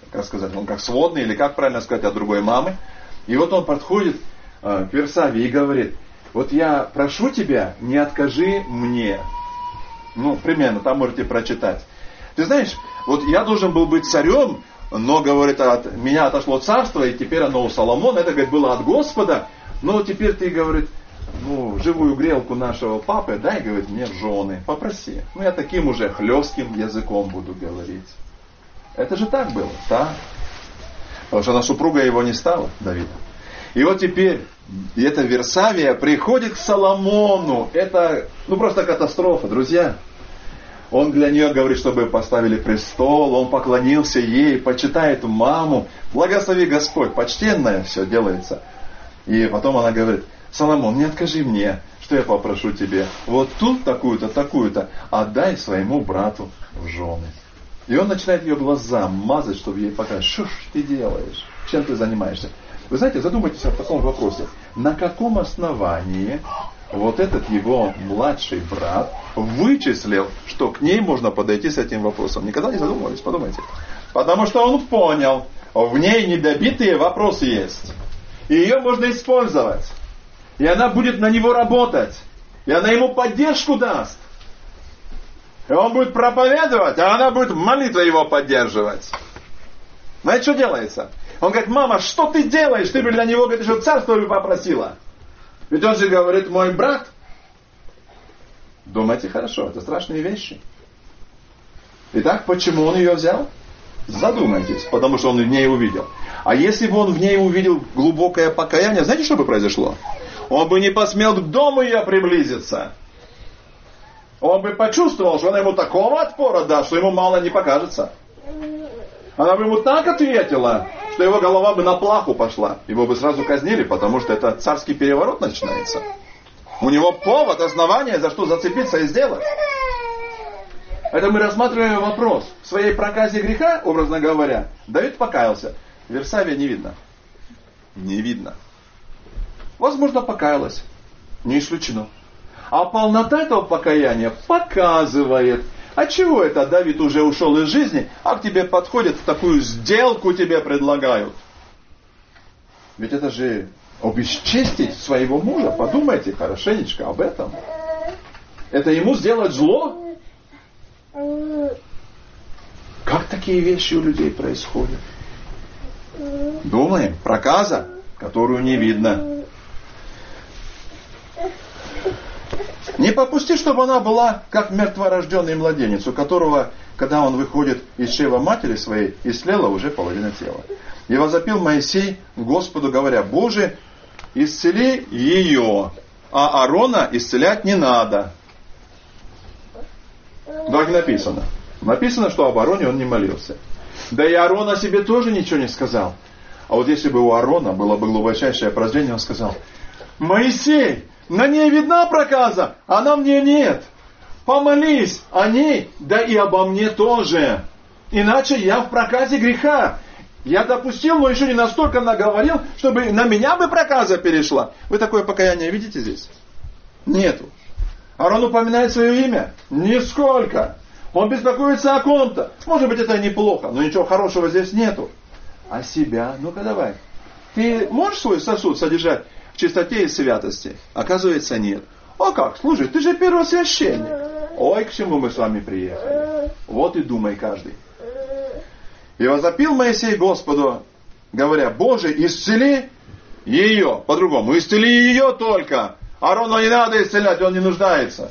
как сказать, он как сводный, или как правильно сказать, от другой мамы. И вот он подходит к Версавии и говорит: вот я прошу тебя, не откажи мне. Ну, примерно, там можете прочитать. Ты знаешь, вот я должен был быть царем, но, говорит, от меня отошло царство, и теперь оно у Соломона. Это, говорит, было от Господа. Но теперь ты, говорит, живую грелку нашего папы дай, говорит, мне в жены. Попроси. Я таким уже хлестким языком буду говорить. Это же так было, да? Потому что она супруга его не стала, Давида. И вот теперь эта Версавия приходит к Соломону. Это, просто катастрофа, друзья. Он для нее говорит, чтобы поставили престол. Он поклонился ей, почитает маму. Благослови Господь, почтенное все делается. И потом она говорит: Соломон, не откажи мне, что я попрошу тебе. Вот тут такую-то, такую-то отдай своему брату в жены. И он начинает ее глаза мазать, чтобы ей показать: что ж ты делаешь, чем ты занимаешься. Вы знаете, задумайтесь о таком вопросе. На каком основании вот этот его младший брат вычислил, что к ней можно подойти с этим вопросом? Никогда не задумывались? Подумайте. Потому что он понял, в ней недобитые вопросы есть. И ее можно использовать. И она будет на него работать. И она ему поддержку даст. И он будет проповедовать, а она будет молитвой его поддерживать. Знаете, что делается? Он говорит: мама, что ты делаешь? Ты бы для него, говорит, что царство бы попросила. Ведь он же говорит: мой брат. Думайте хорошо, это страшные вещи. Итак, почему он ее взял? Задумайтесь, потому что он в ней увидел. А если бы он в ней увидел глубокое покаяние, знаете, что бы произошло? Он бы не посмел к дому ее приблизиться. Он бы почувствовал, что она ему такого отпора даст, что ему мало не покажется. Она бы ему так ответила, что его голова бы на плаху пошла. Его бы сразу казнили, потому что это царский переворот начинается. У него повод, основание, за что зацепиться и сделать. Это мы рассматриваем вопрос. В своей проказе греха, образно говоря, Давид покаялся. Версавия не видно. Не видно. Возможно, покаялась. Не исключено. А полнота этого покаяния показывает, а чего это Давид уже ушел из жизни, а к тебе подходят, в такую сделку тебе предлагают. Ведь это же обесчестить своего мужа. Подумайте хорошенечко об этом. Это ему сделать зло? Как такие вещи у людей происходят? Думаем, проказа, которую не видно. Не попусти, чтобы она была как мертворожденный младенец, у которого, когда он выходит из чрева матери своей, исцелела уже половина тела. И возопил Моисей Господу, говоря: Боже, исцели ее, а Аарона исцелять не надо. Так написано. Написано, что об Аароне он не молился. Да и Аарон о себе тоже ничего не сказал. А вот если бы у Аарона было бы глубочайшее прозрение, он сказал: Моисей, на ней видна проказа, а на мне нет. Помолись о ней, да и обо мне тоже. Иначе я в проказе греха. Я допустил, но еще не настолько наговорил, чтобы на меня бы проказа перешла. Вы такое покаяние видите здесь? Нету. Аарон упоминает свое имя? Нисколько. Он беспокоится о ком-то. Может быть, это неплохо, но ничего хорошего здесь нету. А себя? Ну-ка давай. Ты можешь свой сосуд содержать в чистоте и святости? Оказывается, нет. А как? Слушай, ты же первосвященник. Ой, к чему мы с вами приехали. Вот и думай каждый. И возопил Моисей Господу, говоря: Боже, исцели ее. По-другому, исцели ее только. Аарону не надо исцелять, он не нуждается.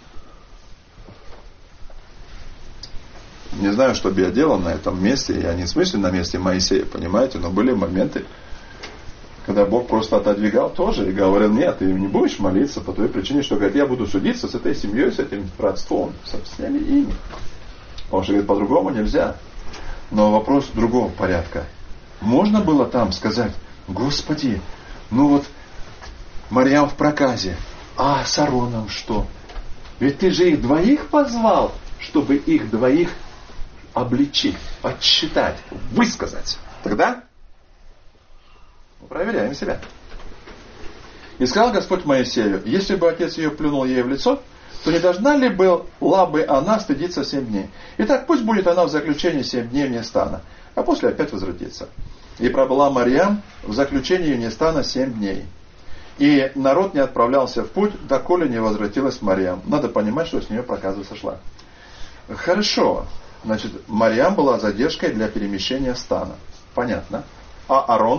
Не знаю, что бы я делал на этом месте. Я не в смысле на месте Моисея, понимаете, но были моменты, когда Бог просто отодвигал тоже и говорил: нет, ты не будешь молиться по той причине, что, говорит, я буду судиться с этой семьей, с этим родством, со всеми ими. Потому что, говорит, по-другому нельзя. Но вопрос другого порядка. Можно было там сказать: Господи, ну вот Марьям в проказе, а с Аароном что? Ведь ты же их двоих позвал, чтобы их двоих обличить, отсчитать, высказать. Тогда проверяем себя. И сказал Господь Моисею: если бы отец ее плюнул ей в лицо, то не должна ли была бы она стыдиться 7 дней? Итак, пусть будет она в заключении 7 дней вне стана. а после опять возвратится. И пробыла Марьям в заключении Юнистана 7 дней. И народ не отправлялся в путь, доколе не возвратилась Марьям. Надо понимать, что с нее проказа сошла. Хорошо. Значит, Марьям была задержкой для перемещения стана. Понятно. А Аарон?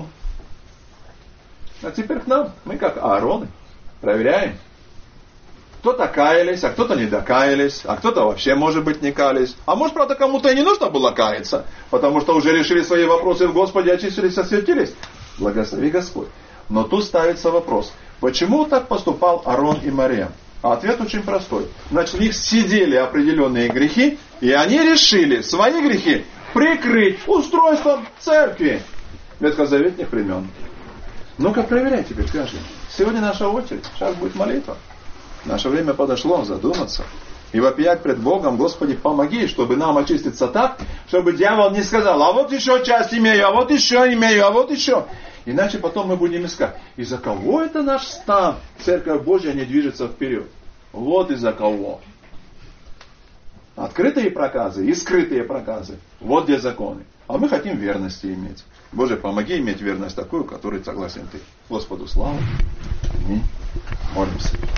А теперь к нам. Мы как Аароны. Проверяем. Кто-то каялись, а кто-то не докаялись, а кто-то вообще, может быть, не каялись. А может, правда, кому-то и не нужно было каяться, потому что уже решили свои вопросы в Господе, очистились, осветились. Благослови Господь. Но тут ставится вопрос, почему так поступал Аарон и Марьям? А ответ очень простой. Значит, в них сидели определенные грехи, и они решили свои грехи прикрыть устройством церкви ветхозаветных времен. Ну-ка, проверяй теперь каждый. Сегодня наша очередь, сейчас будет молитва. Наше время подошло задуматься. И вопиять пред Богом: Господи, помоги, чтобы нам очиститься так, чтобы дьявол не сказал: а вот еще часть имею, а вот еще имею, а вот еще. Иначе потом мы будем искать, из-за кого это наш стан, Церковь Божья не движется вперед. Вот из-за кого. Открытые проказы и скрытые проказы. Вот где законы. А мы хотим верности иметь. Боже, помоги иметь верность такую, которой согласен Ты. Господу слава. Аминь. Молимся.